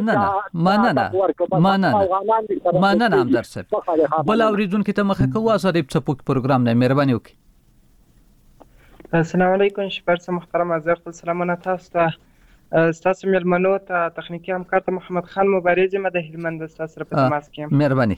S4: مننه هم درسه بل اوریدونکو ته مخه کوو ازادي په پروګرام نه مهرباني وکړئ.
S9: السلام علیکم شپږ محترم حضرت سلامونه تاسو ته تاسو ملمنو ته تخنیکی همکار ته محمد خان مبارز مده هلمند تاسو سره په تماس کې
S4: مهرباني.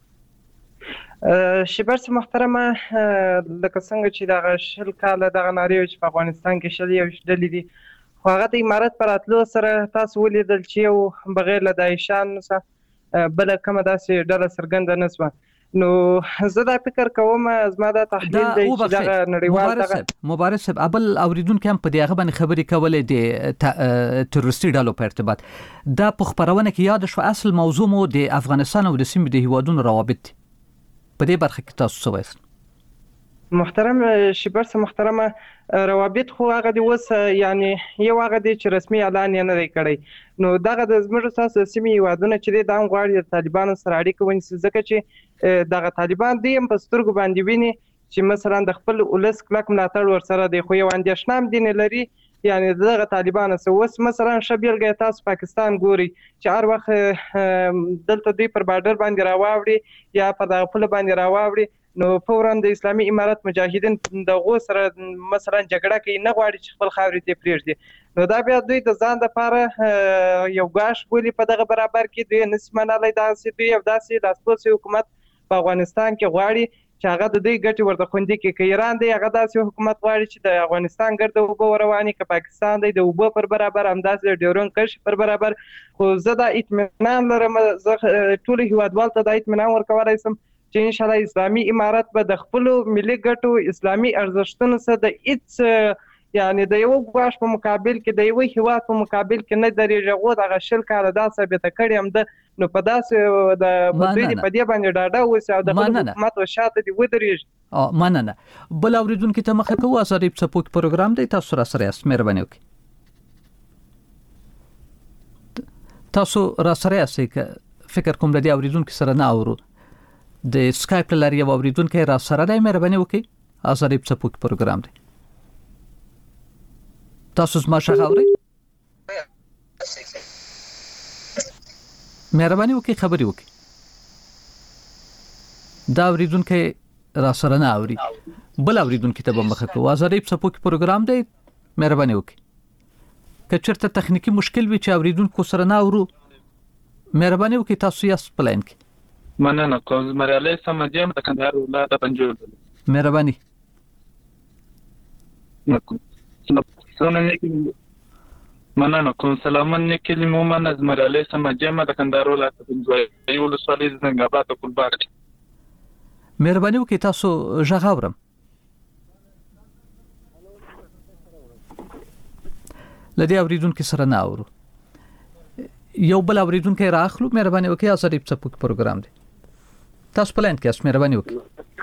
S9: شپږ محترمه لکه څنګه چې دا شل کال د غناریو چې په افغانستان کې شل یو شدل دي خو هغه د امارات پر اتلو سره تاسو ولیدل چې یو بغیر له دایشان سره بل کومه داسې ډله سرګند نه سو نو زه دا فکر کوم زما دا تحلیل دی چې دا نړیوال
S4: مبارز صاحب ابل اوریدونکو هم په دغه باندې خبرې کولې د تروریستي ډلو په ارتباط دا په خبرونه کې یاد شو اصل موضوع مو د افغانستان او د سیمې د هیوادونو روابط په دې برخه کې تاسو څه وایئ؟
S9: محترم شبرس محترمه روابط خو هغه دی وس یعنی یو هغه دی چې رسمي اعلان نه دی کړی نو دغه د زموږ اساس سیمې وادونه چې د غواړي د طالبانو سره اړیکه ونیسي ځکه چې دغه طالبان دیم په سترګو باندې ویني چې مثلا د خپل ولس کلک ملاتړ ورسره دی خو یو اندیشنام دین لري یعنی دغه طالبان سره وس مثلا شبیلګه تاسو پاکستان ګوري چې هر وخت دلته دوی پر بارډر باندې راوړي یا په دغه پل باندې راوړي نو فورا د اسلامي امارت مجاهدین د غو سره مثلا جګړه کوي نه غواړي چې خپل خاورې ته پریږدي نو دا بیا دوی د ځان لپاره یو غاښ بولي په دغه برابر کې دوی نس منالای داسې دوی یو داسې لاسپوڅی حکومت په افغانستان کې غواړي چې هغه د دوی ګټې ورته خوندي کړي که ایران دی هغه داسې حکومت غواړي چې د افغانستان ګرد اوبه ورواني که پاکستان دی د اوبه پر برابر همداسې د ډیورنډ کرښې پر برابر خو زه دا اطمینان لرم زه ټولو هیوادوالو ته دا اطمینان ورکولی شم چې انشاءالله اسلامي امارت به د خپلو ملي ګټو اسلامي ارزښتونو سره د هیڅ یعنی د یو غواش په مقابل کې د یو هیواد په مقابل کې نه درېږي غو دغه شل کاله دا ثابته کړی هم ده نو په داسې د بدوی په دې باندې ډاډه اوسي او د حکومت او شاته دی ودرېږي
S4: مننه بل اوریدونکو ته مخه کوو ازادي سپوک پروګرام دی تاسو را سره یاست مهرباني وکړئ تاسو را سره یاست فکر کوم د دې اوریدونکو سره نه اورو د اسکایپ لاري یو اوریدونکو را سره دی مهرباني وکړئ ازادي سپوک پروګرام دی تاسو زما څنګه اورئ مهرباني وکړئ خبري وکړئ دا اوریدونکو را سره نه اوري بل اوریدونکو ته به مخه کوو ازادي سپوک پروګرام دی مهرباني وکړئ که چېرته تخنیکی مشکل وي چې اوریدونکو سره نه اورو مهرباني وکړئ تاسو یې سپلاین کې
S10: مننه کوم مرالې سمجم د کندهار ولایت پنجاب
S4: مهرباني
S10: مننه کوم سلامن کلمو من از مرالې سمجم د کندهار ولایت پنجاب یو لسالي زنګ آباد کولباغ
S4: مهرباني وکړئ تاسو ژغ اورم لدی اوریدونکو سره نه اورو یو بل اوریدونکو راخلو مهرباني وکړئ ازادي سپوک پروګرام دی تاسو پلان کې مهرباني وکړئ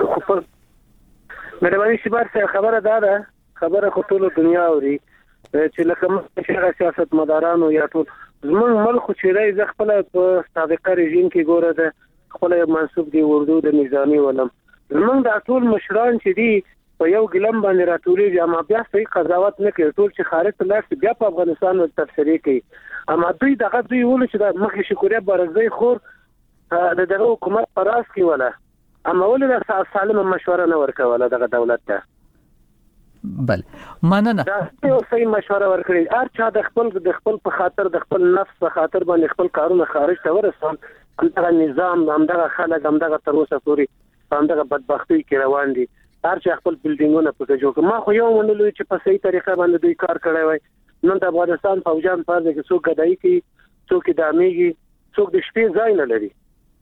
S8: مهرباني شبار خبره ده خبره خو ټول دنیا اوري چې لکه مشهور سیاست مدارانو یا ټول زمون ملک چې راځي ز خپل په سابقه رژیم کې ګوره ده خپل منسوب دی اردو د نظامی ولم زمون د ټول مشران چې دی په یو ګلم باندې راتولې اما بیا صحیح قضاوت نه کوي ټول چې خارج ته لاړ بیا په افغانستان او تفسیری کوي اما دوی دغه دوی ول چې د مخې شکریا برزي خور د دغه حکومت پراس کې ولا اما ول د سالم مشوره نه ورکوله دغه دولت ته
S4: بل مننه
S8: دا یو صحیح مشوره ورکړي هر چا د خپل په خاطر د خپل نفس په خاطر باندې خپل کارونه خارج ته ورسول همدغه نظام همدغه خلک همدغه تر اوسه پورې همدغه بدبختی کې روان دي هر چا خپل بلډینګونه پکې جوړ کړ ما خو یو ونلوي چې په صحیح طریقه باندې دوی کار کړی وای نن د افغانستان فوجان په دې کې څوک غدای کی څوک داميږي څوک د شپې ځای نه لري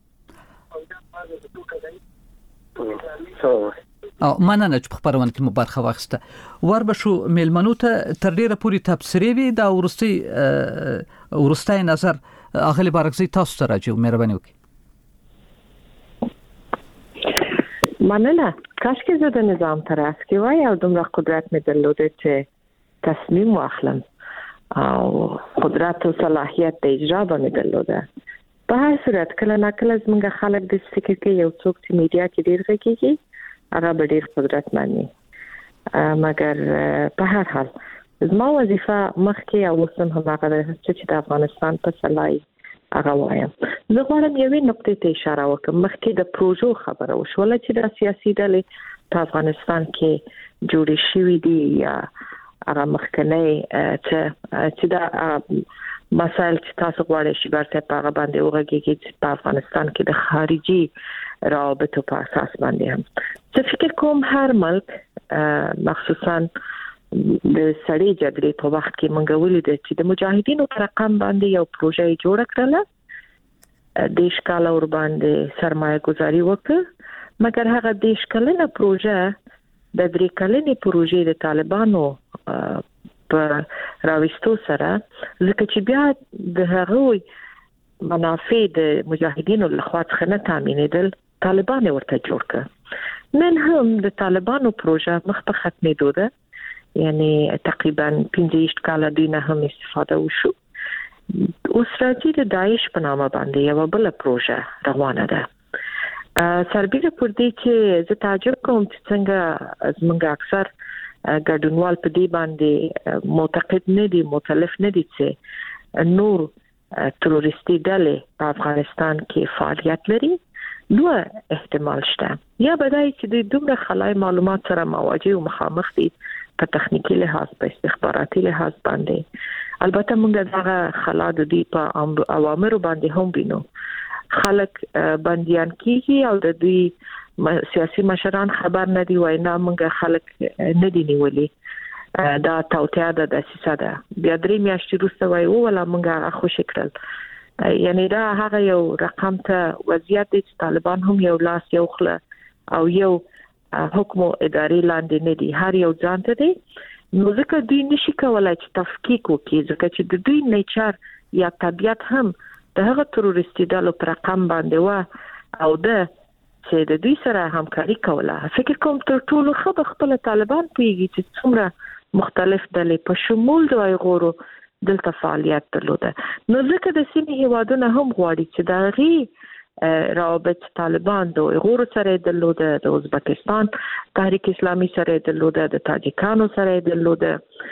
S4: او مننه چې په خبرونه کې مبارخه واخسته وربشو میلمنو ته تر ډیره پوری تبصری وي دا ورستای نظر اغلی بارکزی تاسو ته راځي مهرباني وکړئ
S5: مننه کاش کې زه د نظام طرف کې وای او دومره قدرت مې درلوده چې تصمیم واخلم او قدرت او صلاحیت د اجرا باندې درلوده په هر صورت کله نه کله زموږ خلک د فکر کې یو څوک چې میډیا کې ډیر غږیږي هغه به ډیر قدرت مانی مګر په هر حال زما وظیفه مخکې او وسم هم هغه چې د افغانستان په صلاحي هغه وایم زه غواړم یوې نقطې ته اشاره وکړم مخکې د پروژو خبره وشوله چې د سیاسي ډلې په افغانستان کې جوړې شوې دي یا هغه مخکنی چې دا مسائل چې تاسو غواړئ چې برته په هغه باندې وګورئ چې په افغانستان کې د خارجي روابطو په اساس باندې هم زه فکر کوم هر ملک مخصوصا د سړی جګړې په وخت کې مونږ ولیدل چې د مجاهدینو پر رقم باندې یو پروژه جوړ کړله دیش کاله ور باندې سرمایه گذاري وکړه مګر هغه دیش کلنه پروژه د درې کلنې پروژې د طالبانو په راوستو سره ځکه چې بیا د هغه منافع د مجاهدینو لخوا څخه نه تامینېدل طالبان ورته جوړ کړ نن هم د طالبانو پروژه مخ په ختمېدو ده یعنی تقریبا 15 کاله دینه هم استفاده وشو اوس راځي د داعش په نامه باندې یو بل پروژه روانه ده سربېره پر دې چې زه تعجب کوم چې څنګه زمونږ اکثر ګډونوال په دې باندې معتقد نه دي مختلف نه دي چې نور تروریستي ډلې په افغانستان کې فعالیت لري نو احتمال شته یا بدای چې د دومره خلای معلومات سره مواجه او مخامخ دي په تخنیکی لحاظ په استخباراتي لحاظ باندې البته موږ دغه خلا د دې په اوامر باندې هم وینو خلک بنديان کیږي او د دوی سیاسي مشران خبر نه دی وای نه موږ خلک نه دی نیولې دا توتیا د دسیسه ده بیا درې میاشتې وروسته وای او ولا موږ خوشی کړل یعنی دا هغه یو رقم ته وضعیت چې طالبان هم یو لاس یو خله او یو حکم اداري لاندې نه دي هر یو ځان ته دی نو ځکه دوی نشي کولای چې تفکیک وکړي ځکه چې د دوی نیچر یا طبيعت هم د هغه تروریستي ډلو پر رقم باندې و او د چې د دوی سره همکاري کوله فکر کوم تر ټولو خپل طالبان پیږي چې څومره مختلف ډلې په شمول د غورو دلته فعالیت درلوده نو ځکه د سیمې هیوادونو هم غواړي چې دا غي روابط طالبان د غورو سره درلوده د ازبکستان تحریک اسلامي سره درلوده د تاجکانو سره درلوده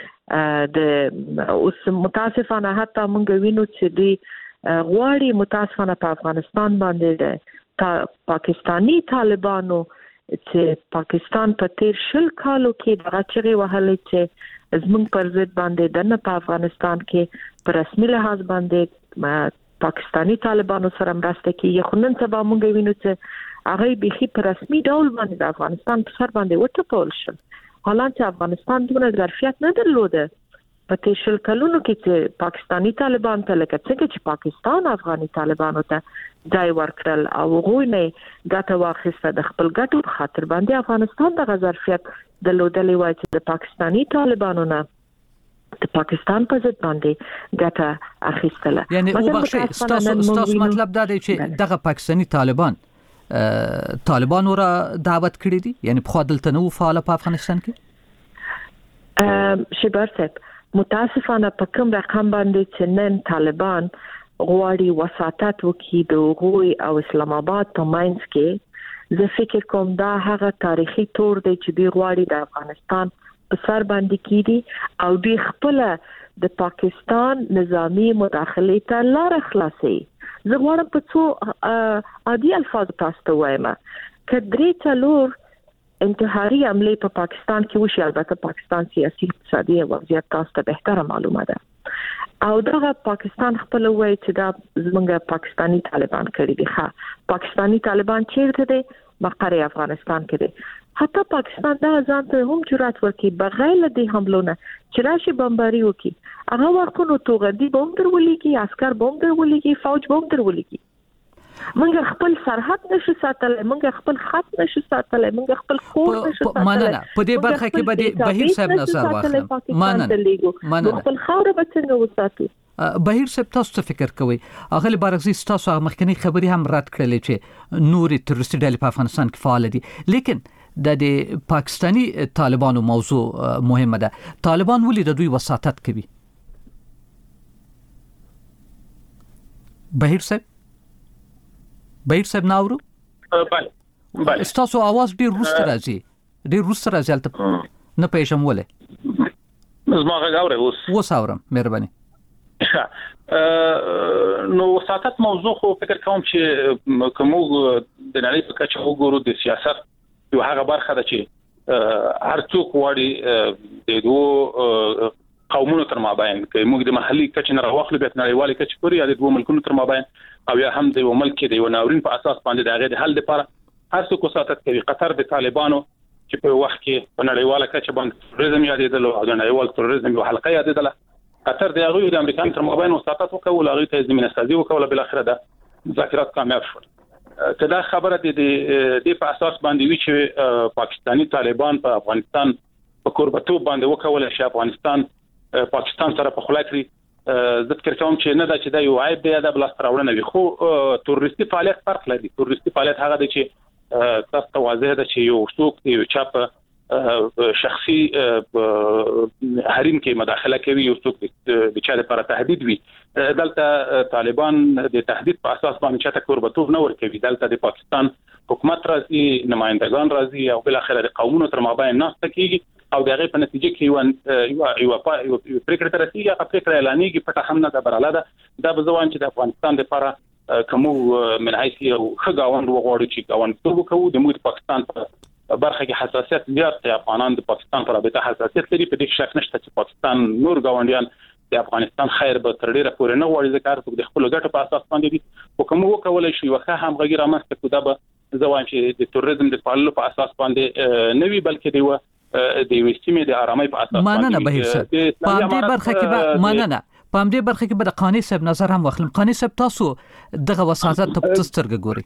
S5: د اوس متاسفانه حتی مونږ وینو چې دی غواړي متاسفانه په افغانستان باندې د پاکستانی طالبانو چې پاکستان په تیر شل کالو کې د غچري وهلې چې زمونږ پر ضد باندې د په افغانستان کې پر رسمي لحاظ باندې پاکستانی طالبانو سره مرسته کوي خو نن سبا مونږ وینو چې هغه بيخي پر رسمي ډول باندې د افغانستان په سر باندې وټکول شو حالانکه افغانستان دغه ظرفیت نه درلوده په تیر شل کلونو کې چې پاکستانی طالبان ته لکه څنګه چې پاکستان افغاني طالبانو ته ځای ورکړل او غوښ نه ګټه واخیسته د خپل ګټو په خاطر باندې افغانستان د ظرفیت د لودلې وای چې د پاکستانی طالبانو نه د پاکستان په ضد باندې ګټه اخیستله
S4: یعنی او بخښه ستاسو مطلب دا دی چې دغه پاکستانی طالبان را دعوت کړی دي یعنی په خپل نو فعال په افغانستان کې
S5: شبر صاحب متاسفانه په کوم رقم باندې چې نن طالبان غواړي وساطت وکړي د غوي او اسلام آباد په ماینس کې زه فکر کوم دا هغه تاریخي تور دی چې دی غواړي د افغانستان په سر باندې کیږي او دی خپل د پاکستان نظامی مداخله ته لار خلاصي زه غواړم په څو عادي الفاظ تاسو ته وایم کدري څلور انتحاري عملې په پاکستان کې وشي البته پاکستان سیاسي اقتصادي وضعیت تاسو ته بهتره معلومه ده او دا پاکستان خپل وایي چې دا زمونږ پاکستانی طالبان کړی دي ښه پاکستانی طالبان چیرته دي مقر افغانستان کې دي حتی پاکستان دا ځان ته هم جرأت ورکړي بغیر له دې حملونو چې راشي بمباري وکړي هغه ورکو توغدي بم درولېږي عسكر بم درولېږي فوج بم درولېږي موږ خپل سرحد نشو ساتلای موږ خپل خط نشو ساتلای موږ خپل کور نشو ساتلای
S4: مننه په دې برخه کې به بهیر صاحب نظر واخلم مننه
S5: خپل خاور به څنګه وساتو
S4: بهیر صاحب تاسو څه فکر کوئ اغلی بارغزي تاسو مخکنی خبري هم رد کړلې چې نوري تروریستي ډلې په افغانستان کې فعال دي لیکن د پاکستانی طالبانو موضوع مهمه ده طالبان ولې د دوی وساطت کوي بهیر صاحب ناورو
S7: بله
S4: تاسو आवाज ډیر روسته راځي البته نه پېښم ولې
S7: زما غاوره
S4: اوس اورم مهرباني
S7: نو وساطت موضوع خو فکر کوم چې کوم د نړۍ په کچه وګورو د سیاست یو هغه برخه ده چې هر څوک وړي د دوه قومونو تر مابین کې موږ د محلي کچې نه راوخلو به نړیوالي کچې پورې یا د دوه ملکونو تر مابین او یا هم د یو ملک د یو ناورین په اساس باندې د هغه د حل لپاره هر څوک وساطت کوي قطر د طالبانو چې په وخت کې په نړیواله کچه باندې تروریزم یادېدل او د نړیوال تروریزم یو حلقه یادېدل قطر د هغه د امریکا تر مابین وساطت وکول هغه ته زمينه سازي وکول بل اخره ده مذاکرات کامیاب شول کدا خبره د په اساس باندې وی چې پاکستانی طالبان په افغانستان په قربتوب باندې وکول شي افغانستان پاکستان سره په خلا کړی زه فکر کوم چې نه دا چې دا یو عیب دی دا بل ستراوړنه وي خو تروریستي فعالیت فرق لري تروریستي فعالیت هغه دی چې تاسو ته واضح ده چې یو څوک یو چاپ شخصي حریم کې مداخله کوي یو څوک د چا لپاره تهدید وي دلته طالبان د تهدید په اساس باندې چاته قربتوب نه ورکوي دلته د پاکستان حکومت راځي نمائندگان راځي او بل اخر د قومونو تر مابین ناسته کیږي او دغه په نتیجه کې یو پریکړه ترسي یا پریکړه اعلانېږي پټه هم نه ده براله ده دا بزوان چې د افغانستان لپاره کومو من حيث یو خګاوند وغوړي چې گاوند ټوب کوو د موږ پاکستان په برخه کې حساسیت زیات دی. افغانان د پاکستان پر رابطه حساسیت لري. په دې شک نشته چې پاکستان نور گاونډیان د افغانستان خیر به تر ډیره پورې نه غواړي ځکه هر څوک د خپل ګټو په اساس باندې دي. او کوم وکولای شي واخه هم غیر رامنځته کوي دا به زوایم چې د تروریزم د پاللو په اساس باندې نه وی بلکې دی د وسیمې د آرامۍ په اساس
S4: باندې بهیر صاحب په دې برخه کې به مننه په دې برخه کې به د قانی صاحب نظر هم واخلم. قانی صاحب تاسو دغه وسازت ته سترګ ګوري؟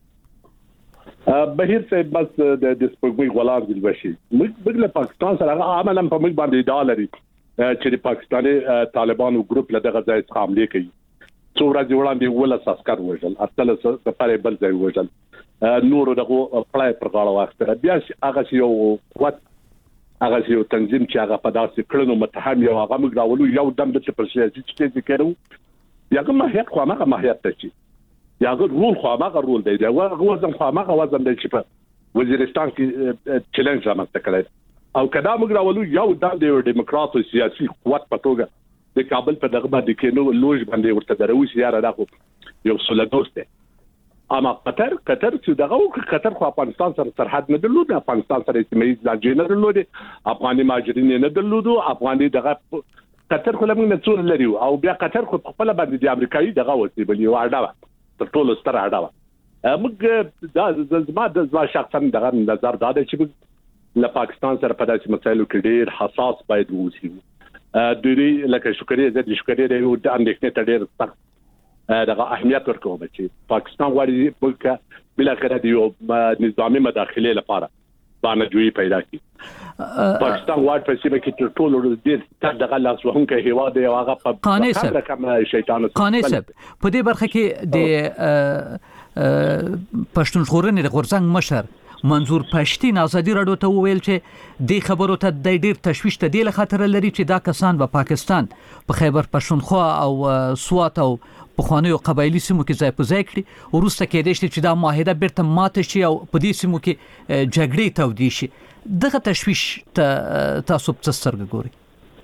S6: بهیر صاحب بس د سپوږمۍ غلام دی وشي موږ له پاکستان سره عملاً په موږ باندې ډالري چې د پاکستاني طالبانو ګروپ له دغه ځای څخه حمله کوي. څو ورځې وړاندې ولس عسكر وژل اتل د پاره بل ځای وژل نور دغه پړای پر غاړه واخته بیا هغه یو قوت هغه یو تنظیم چې هغه په داسې کړنو متهم یو هغه موږ راولو یو دم د پرسیاسي چې ذکرو یاګه ماهیت خو هغه ماهیت ته چې یاګه رول خو هغه رول دی دا وزن خو هغه وزن دی چې په وزیرستان کې چیلنج رامنځته کړی او کدا موږ راولو یو د دیموکرات او سیاسي قوت په توګه د کابل په دغه باندې کې نو لوج باندې ورته دروي سیاره دا خو یو سولدوست دی. اما قطر چې دغه قطر خو افغانستان سره سرحد نه درلود، افغانستان سره سیمه ځانګړي نه درلود، افغاني مهاجرین نه درلود، افغاني دغه قطر خو لمن څور لري او بیا قطر خو خپل باندې د امریکایي دغه وسی بلی واړه تر ټولو ستر اړه موږ دا زما شخصا دغه نظر دا دی چې له پاکستان سره په داسې مسایلو کې ډېر حساس باید اوسو. دوی لکه شکرې د شکرې د اندېښنې ته ډېر سخت دغه اهمیت ورکوم چې پاکستان غواړي ملک بل اخر د یو نظامی مداخله لپاره باندې جوړی پیدا کړي. پاکستان غواړي په سیمه کې ټول ډېر دغه لاس وهونکي هوا دی او هغه په رقم شیطان
S4: قانصب په دې برخه کې د پښتون ژغورنې د غورځنګ مشر منظور پښتين ازادي راډیو ته وویل چې د خبرو ته د ډیر تشويش ته د خطر لري چې دا کسان به پاکستان په خیبر پښتونخوا او سوات او په خوانیو قبایلی سیمو کې ځای په ځای کړي ورسته کېدې چې دا معاهده بیرته ماته شي او په دې سیمو کې جګړې تودې شي. دغه تشويش ته تاسو په سترګه ګوري؟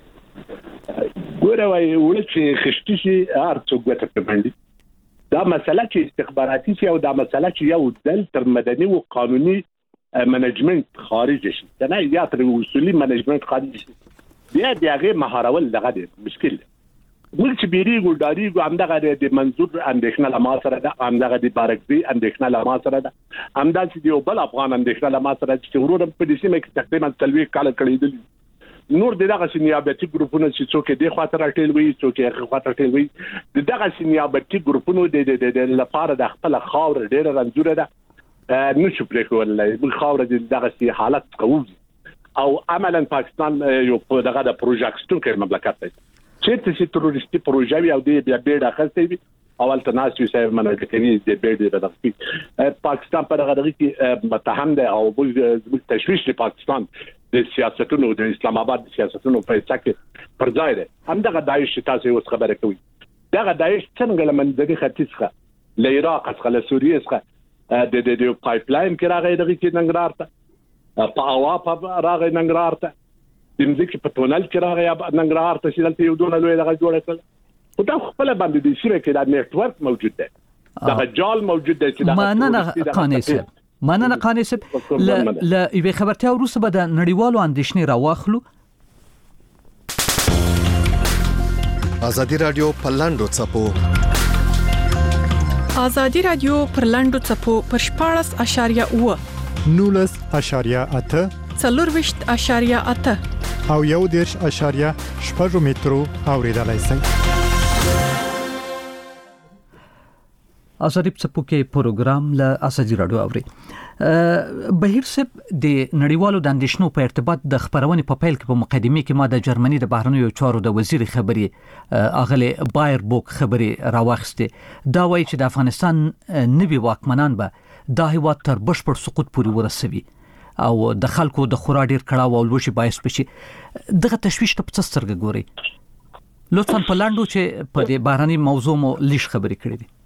S6: ګوره وای ولچې خشتي شي هر څوک ګټه کوي. دا مسله چې استخباراتي شي او دا مسله چې یو دل تر مدني او قانوني منیجمنت خارج شي نه یا تر اصولي منیجمنت خارج شي بیا دغه مهارول دغه مشکل دی. موږ چې بیریګو داریګو همدغه د منظور اندېښنه لما سره ده، همدغه د بارکزي اندېښنه لما سره ده، همدغه چې یو بل افغان اندېښنه لما سره چې ورور په دې سیمه کې تقریبا 30 کال کړی دي. نور دغه سنیابتي ګروپونه چې څوک دې خاطر اټیل وي څوک یې خاطر اټیل وي دغه سنیابتي ګروپونو د لپاره د خپل خاور ډېر رنځوره ده نشو پرې کولای. موږ خاور دغه سي حالت کوو او عملاً پاکستان یو دغه د پروژکټون کې مملکت دی چې تروریستي پروژه وي او د بیا بیډ اخستې وي اول تناسي سره منځ کې د بیډ د پاکستان په دغه کې متهم ده او موږ تشويش د پاکستان د سیاستونو د اسلام آباد د سیاستونو په څکه پر ځای ده. همدغه داعش تاسو اوس خبره کوي دغه داعش څنګه لمنځي ختیځه له عراق څخه له سوریه څخه د پایپ لاین کې راغی دغه کې ننګرهار ته په اوا په راغی ننګرهار ته د مځکې په تونل کې راغی ننګرهار ته چې دلته یو ډول لوی دغه جوړ کړ او دا خپل باندې د سیمه کې د نیټورک موجود دی دا جال موجود دی چې
S4: دا مننه قانصب ل یوه خبرتیا وروسته به د نړیوالو اندېښنې راواخلو.
S2: ازادي رادیو په لاندو چپو
S11: ازادي رادیو پر لاندو چپو پر 14.8
S12: 19.8
S11: 24.8
S12: او 1.8 مترو اوریدلای شئ.
S4: ازادي چپو کې پروګرام له ازادي رادیو اوري. بهیر صاحب د نړیوالو د اندېښنو په ارتباط د خبرونې په پیل کې په مقدمه کې ما د جرمني د بهرنیو چارو د وزیر خبري اغله بایر بوک خبري راوخسته دا وایي چې د افغانستان نوي واکمنان به د هیواد تر بشپړ سقوط پورې ورسوي او د خلکو د خورا ډیر کړه او لوشي باعث بشي. دغه تشويش ته په سترګه ګوري؟ لطفا په لاندو چې په دې بهرني موضوع مو لیش خبري کړې دي.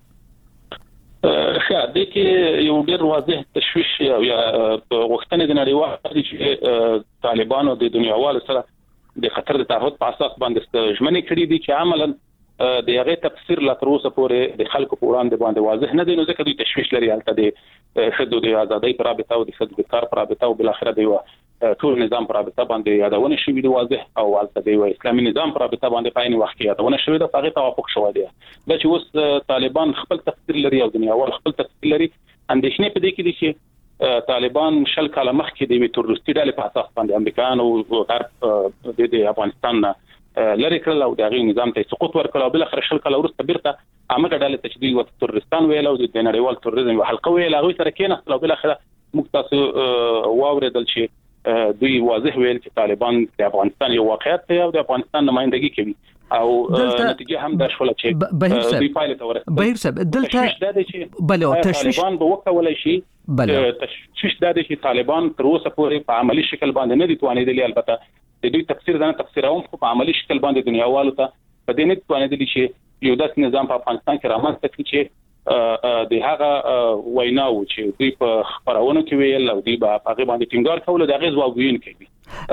S7: د کې یو ډېر واضح تشويش او یا وختنه د نړیوالو چې طالبانو د دنیاوالو سره د خطر د تعهد په اساس باندې ژمنې کړې دي چې عملاً د هغه تفسیر لا تر اوسه پورې د خلکو په وړاندې باندې واضح نه دی، نو ځکه دوی تشویش لري حالت د خدو د ازادۍ پر رابطه او د خدو د کار پر رابطه او بل اخر دی ټول نظام پر رابطه باندې یادونه شوې دی واضح، او حالت دی اسلامي نظام پر رابطه باندې په عین وخت کې یادونه شوې ده، هغه توافق شوی دی دا چې اوس طالبان خپل تفسیر لري او دنیاوال خپل تفسیر لري. اندېښنې په دې کې دي چې طالبان شل کاله مخکې د تروریستي ډلې په اساس باندې امریکایان او غرب د افغانستان لری کړل او دغه نظام ته سقوط ورکړ، او بل اخر شل کاله وروسته بیرته امریکا ډلې تشدید او تروریستان ویل او د نړیوال تروریزم حلقه ویل، هغه سره کېناستل او بل اخر موږ تاسو واوریدل چې دوی واضح ویل چې طالبان د افغانستان یو واقعیت دی او د افغانستان نمائندګي کوي، او نتیجه هم د شول چې دوی پایله ته ورسېدل.
S4: بهیر صاحب دلته بل او
S7: طالبان به وکولای شي تشویش د دې چې طالبان تر اوسه پورې په عملی شکل باندې نه دي توانېدلي، البته د دوی تفسیر نه تفسیرهم په عملی شکل باندې دنیاوالو ته په دې نه توانېدلي چې یو داسې نظام په افغانستان کې رامنځته کړي چې د هغه ویناو چې دوی په خبرونو کې ویل او دوی په هغه باندې ټینګار کول د غیز واګوین کوي.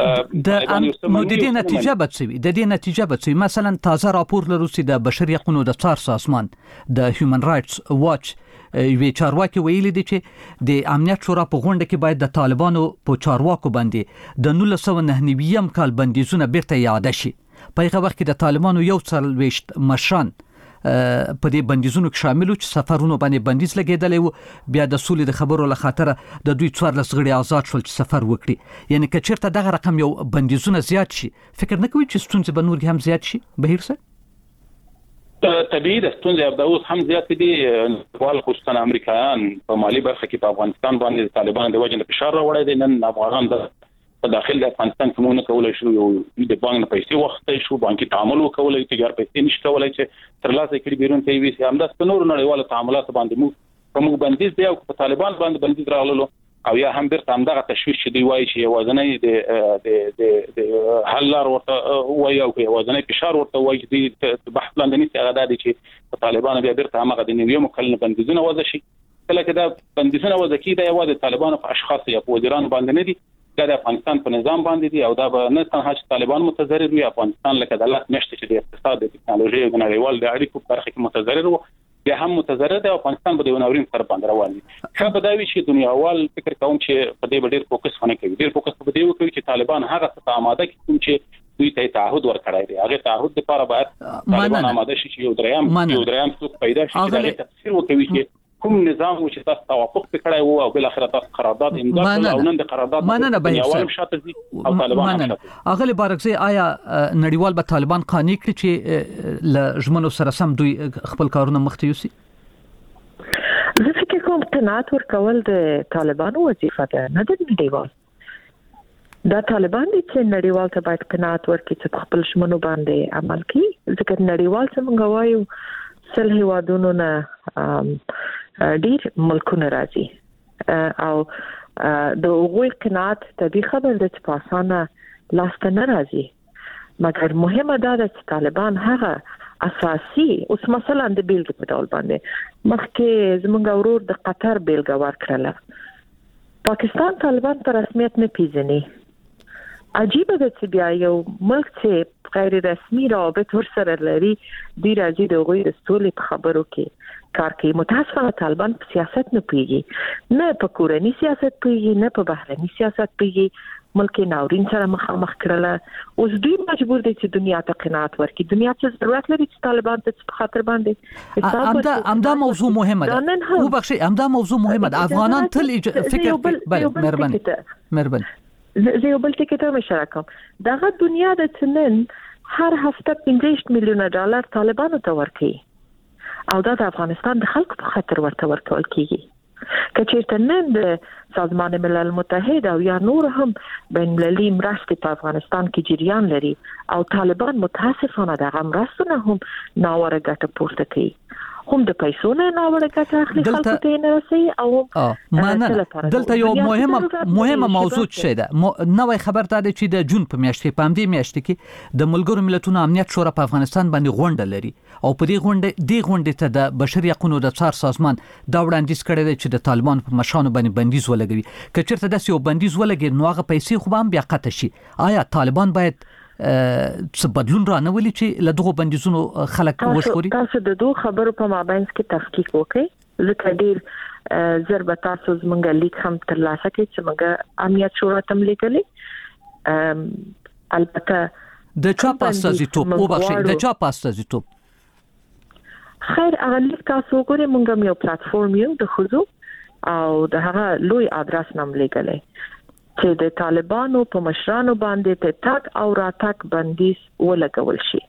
S4: نو د دې نتیجه بڅوي مثلا تازه راپور لرو چې د بشري حقوقو د څار سازمان د هیومن رائټس واچ وی چارواکي ویلي دي چې د امنیت شورا په غونډه کې باید د طالبانو په چارواکو باندې د 1999 کال بندیزونه بیرته یاد شي. په هغه وخت کې د طالبانو یو څلويشت مشران په دې بندیزونو کې شامل چې سفرونو باندې بندیز لګیدلی وو، بیا د سولې د خبرو له خاطر د دوی 14 غړي آزاد شول چې سفر وکړي. یعنی که چیرته دغه رقم یو بندیزونه زیات شي، فکر نه کوي چې ستونزې به نور هم زیات شي؟ بهیر صاحب
S7: طبيعي د ستونزې د اوس هم زیات دي، ټول خصوصا امریکایان په مالی برخه کې په افغانستان باندې طالبان د وجه فشار راوړی دي. نن افغانان په داخل د افغانستان کې مونږ کولای شو یو د بانک نه پیسې وخت شو بانکي تعامل وکولای، تجارت پیسې نشته کولای چې تر لاسه کړي بیرون ته وي، هم د نور نړیوالو تعاملات باندې موږ بندیز دی او په طالبان باندې بندیز راغلو، او یا هم بیرته هم دغه تشویش دی وایي چې یوازنۍ د حل لار ورته وایي او یوازنۍ فشار ورته وایي چې بحث لاندې نشي هغه د چې په طالبان بیا بیرته هغه د نیویو مکلن بندیزونه وځي شي. کله چې دا بندیزونه وځي کیدا یوازې طالبانو په اشخاص یا په وزیران باندې نه دي، دا د افغانستان په نظام باندې دي، او دا به نه تنها چې طالبان متضرر وي، افغانستان لکه دولت نشته چې د اقتصاد د ټکنالوژي او نړیوال د اړیکو په برخه کې متضرر وي، بیا هم متضرر دی، افغانستان به د ناورین سره باندې روان دي. خو په دا وی چې دنیاوال فکر کوم چې په دې ډېر فوکس ونه کوي، ډېر فوکس په دې وکړي چې طالبان هغه څه آماده کړي چې دوی ته تعهد ورکړای دی، هغه تعهد لپاره باید طالبان آماده شي چې یو دریم څوک پیدا شي چې دا تفسیر وکوي چې کوم نظام چې تاسو توافق وکړای وو او بل اخر تاسو قرارداد امضا کړ او نن د قرارداد دنیاوال شاته دي او طالبان
S4: هغه بارکزي آیا نړیوال به طالبان قانع کړي چې ل ژمنو سره سم دوی خپل کارونه مخته یوسي؟
S5: زه فکر کوم قناعت ورکول د طالبانو وظیفه ده، نه د نړیوال. دا طالبان دي چې نړیوال ته باید قناعت ورکړي چې خپل ژمنو باندې عمل کوي، ځکه نړیوال څنګه وایو سل هیوادونو نه ډیر ملکونه راځي او د هغوی قناعت طبيعي خبر ده چې په اسانه لاسته نه راځي، مګر مهمه ده چې طالبان هغه اساسي اوس مثلا د بیلګې په ډول باندې مخکې زمونږ ورور د قطر بیلګه ورکړله، پاکستان طالبان په رسمیت نه پیژني. عجیبه ده چې بیا یو ملک چې غیر رسمي روابط ورسره لري دی راځي د هغوی د سولې په خبرو کې کار کوي. متاسفانه طالبان په سیاست نه پیږي، نه په کورنی سیاست پیږي، نه په بهرنی سیاست پیږي، ملک ناورین سره مخامخ کړله. اوس دوی مجبور دي چې دنیا ته قناعت ورکړي، دنیا څه ضرورت لري چې طالبان ته په خاطر باندې
S4: امدا موضوع مهمه ده. او بخشي امدا موضوع مهمه ده. افغانان تل فکر مهرباني
S5: زه یو بل ټکی ته اشاره کوم. دغه دنیا د تنن هر هفته 15 میلیونه ډالر طالبانو ته ورکړي او دا د افغانستان د خلکو په خاطر ورته ورکول کیږي. که چیرته نن د سازمان ملل متحد او یا نور هم بین المللي مرستې په افغانستان کې جریان لري او طالبان متاسفانه دغه مرستونه هم ناوړه ګټه پورته کوي، هم د پیسو نه ناوړه ګټه اخلي، خلکو ته نه رسي. او
S4: دلته یو مهمه موضوع څه ده، نوې خبر ده چې د جون په میاشت کې په همدې میاشت کې د ملګرو ملتونو امنیت شورا په افغانستان باندې غونډه لري او په دې غونډه ته د بشري حقوقو د څار سازمان دا وړاندیز کړی دی چې د طالبان په مشانو باندې بندیز ولګوي. که چیرته داسې یو بندیز ولګي نو هغه پیسې خو هم بیا قطع شي. آیا طالبان باید څه بدلون رانولي چې له دغه بندیزونو خلک وشوري؟
S5: تاسو د دوه خبرو په مابین کې تفکیک وکړئ. ځکه ډیر ضربه تاسو زمونږ لیک هم ترلاسه کړئ چې موږ امنیت شورا تم لیکلي. البته
S4: د چا پاستازیتوب او بخښي د چا پاستازیتوب
S5: خیر هغه لیک تاسو ګورئ. موږ یو پلیټفارم یو د خزو او د هغه لوی ادرس نام لیکلی چې د طالبانو په مشرانو باندې ته تک او راتک بندیز ولګول شي.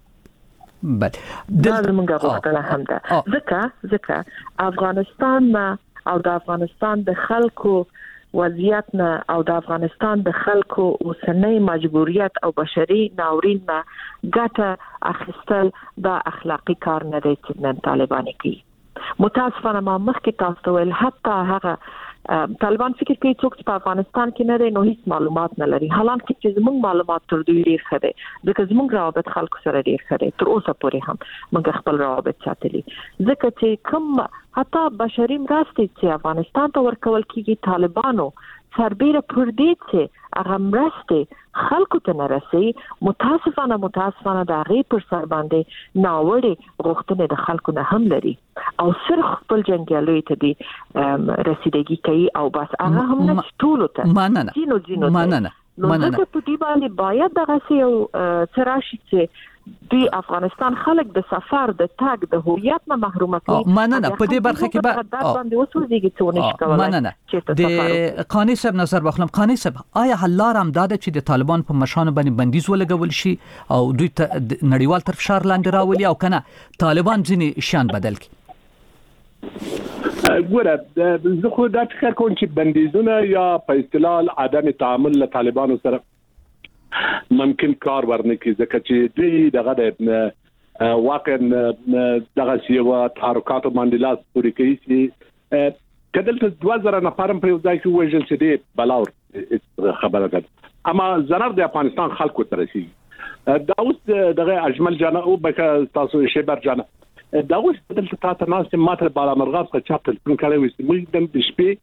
S5: دا زموږ غوښتنه هم ده. ځکه افغانستان او د افغانستان د خلکو وضعیت نه او د افغانستان د خلکو اوسنۍ مجبوریت او بشري ناورین نه ګټه اخیستل دا اخلاقی کار نه دی چې نن طالبان کوي. متاسفانه ما مخکې تاسو ول حتی هغه طالبان فکر کوي چې په افغانستان کې نه لري نو هیڅ معلومات نه لري. حالانکه چې زموږ معلومات تر دوی ډیر ښه دي ځکه زموږ روابط خلکو سره ډیر ښه دي. تر اوسه پورې هم موږ خپل روابط ساتلي ځکه چې کوم حتی بشري مرستې چې افغانستان ته ورکول کیږي طالبانو سربېره پر دې چې هغه مرستې خلکو ته نه رسي. متاسفانه د هغې پر سر باندې ناوړې غوښتنې د خلکو نه هم لري او صرف خپل جنګیالیو ته دي رسیدګي کوي او بس هغه هم نه ټولو ته ځینو نو ځکه په دې باندې باید دغه یو څه راشي چې دوی افغانستان خلک د سفر د تاګ د هویت نه محروم کړي.
S4: مننه په دې برخه کې به
S5: باندې وسوځيږي چې ونه شي کولای.
S4: مننه د قانی صاحب نظر بخلم. قانی صاحب آیا حل لار هم داده چې د طالبان په مشانو باندې بندیز ولګول شي او دوی ته نړیوال تر فشار لاندې راولي او کنه طالبان ځینې شان بدل کړي؟
S6: ګوره زه خو دا فکر کوم چې بندیزونه یا په اصطلاح عدم تعامل له طالبانو سره ممکن کار ورنه کی ځکه چې دوی دغه د واقعا دغه سیوا تحرکات باندې لاس پوري کوي چې کله 2000 نفر په یو ځای کې وژل شي دی بلاور خبره ده. اما ضرر د افغانستان خلکو ته رسیږي. دا اوس دغه اجمل جان او بک تاسو شیبر جان دا اوس دلته تاسو ناس ماته بالا مرغاس څخه چاپل کوم وي موږ د شپې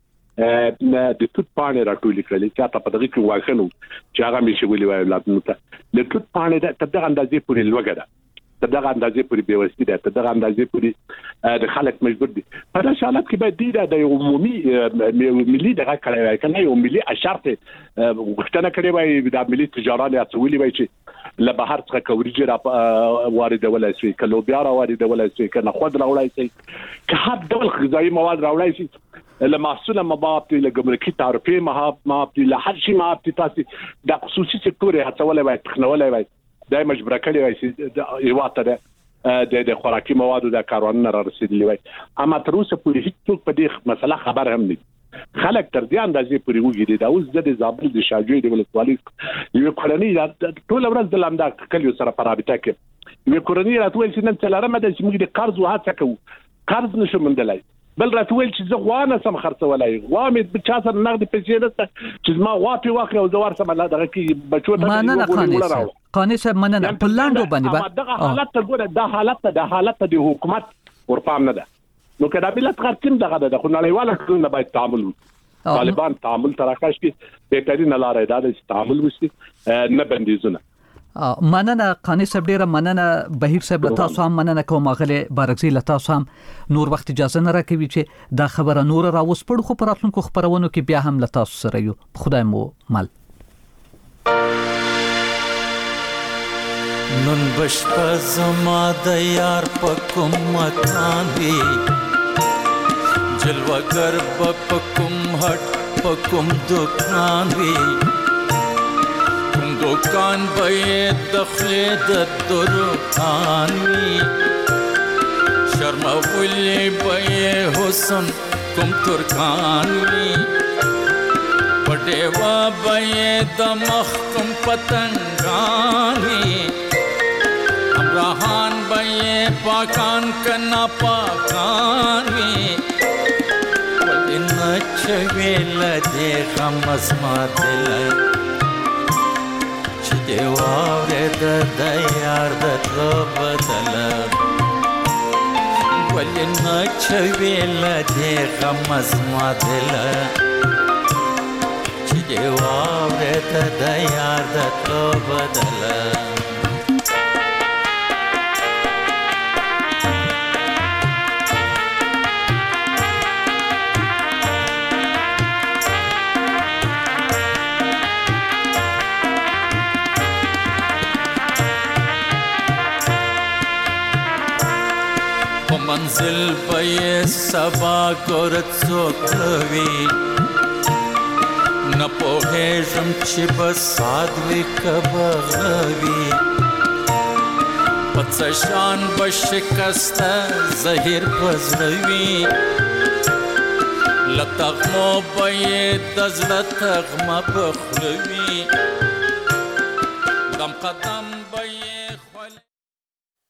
S6: د توت پانې راټولې کړلې چې تاسو په دغه کې واښنو چې هغه مې شغلې وای ولادت ته د توت پانې د تدغه اندازې پورې لوګه ده تدغه اندازې پورې بیوستي ده تدغه اندازې پورې د خلک مجبور دي. په داسې حالت کې باید د عمومي ملي دغه کړی وای کنه یو ملي اشرط غوښتنه کړې وای د ملي تجارت یا څولې وای چې له بهر څخه کوریج را واردولای شي کلو بیا را واردولای شي کنه خود راوړای شي که هر ډول غذایی مواد راوړای شي لمحصول مباب له ګمرکي تعرفه مهاب له هر شي مهاب تاسو د خصوصي سکتور هڅولای وای تخنولای وای دای مجبور کړی وای چې یو واته د خوراکي موادو د کاروان را رسیدلی وای. اما تر اوسه پورې هیڅ په دې مسله خبر هم نه خلک تر دې اندازې پورې وګړي دا اوس د زابل د شاجوی د ولسوالۍ یو کورنۍ ټول ورځ د لامدا کلیو سره په رابطه کې یو کورنۍ راتوي چې نن څلرمه د چې موږ د قرض وهڅه کوو قرض نشو مندلای بل راتوي چې زه غوانه سم خرڅولای غوامې په چا سره نقد پیسې نشته چې ما واپی واخلو زوار سم الله دغه کې بچو ته
S4: قانی صاحب مننه په لاندو باندې
S6: دغه حالت ته ګوره د حالت د حکومت ورپام نه ده نو کله بلت خرڅم دغه د خنړیواله ټول باید تعامل طالبان تعامل ترکاش کې بهترین لار ده د تعامل وشي نه بندیزونه.
S4: مننه قانی صاحب ډیره مننه. بهیر صاحب تاسو هم مننه کوم غله بارکزی تاسو هم نور وخت اجازه نه راکوي چې دا خبره نور راوس پړ خو پراتونکو خبرونو کې بیا هم تاسو سره یو خدای مو مل.
S13: نن بشپا زما د یار پکم مکان دی جلوگر پکم ہٹ پکم دکان دی دکان بے دخل دکان وی شرم ولی بے حسن کم ترکان وی پڑیوا بے دمخ کم پتنگان وی امراحان بے پاکان کنا پاکان وی ولی نچویل دے غمز ما دل دیواره د یار د بدل ولی نچویل دی غمز ما دل چې کې واورېد د یار د تلو بدله منزل به سبا ګورت څوک وي نه پوهېږم چې به ساد وي که به غوي په څه شان به شکسته زهیر په زړه وي له تغمو به یې د زړه تغمه په خوله وي دم قدم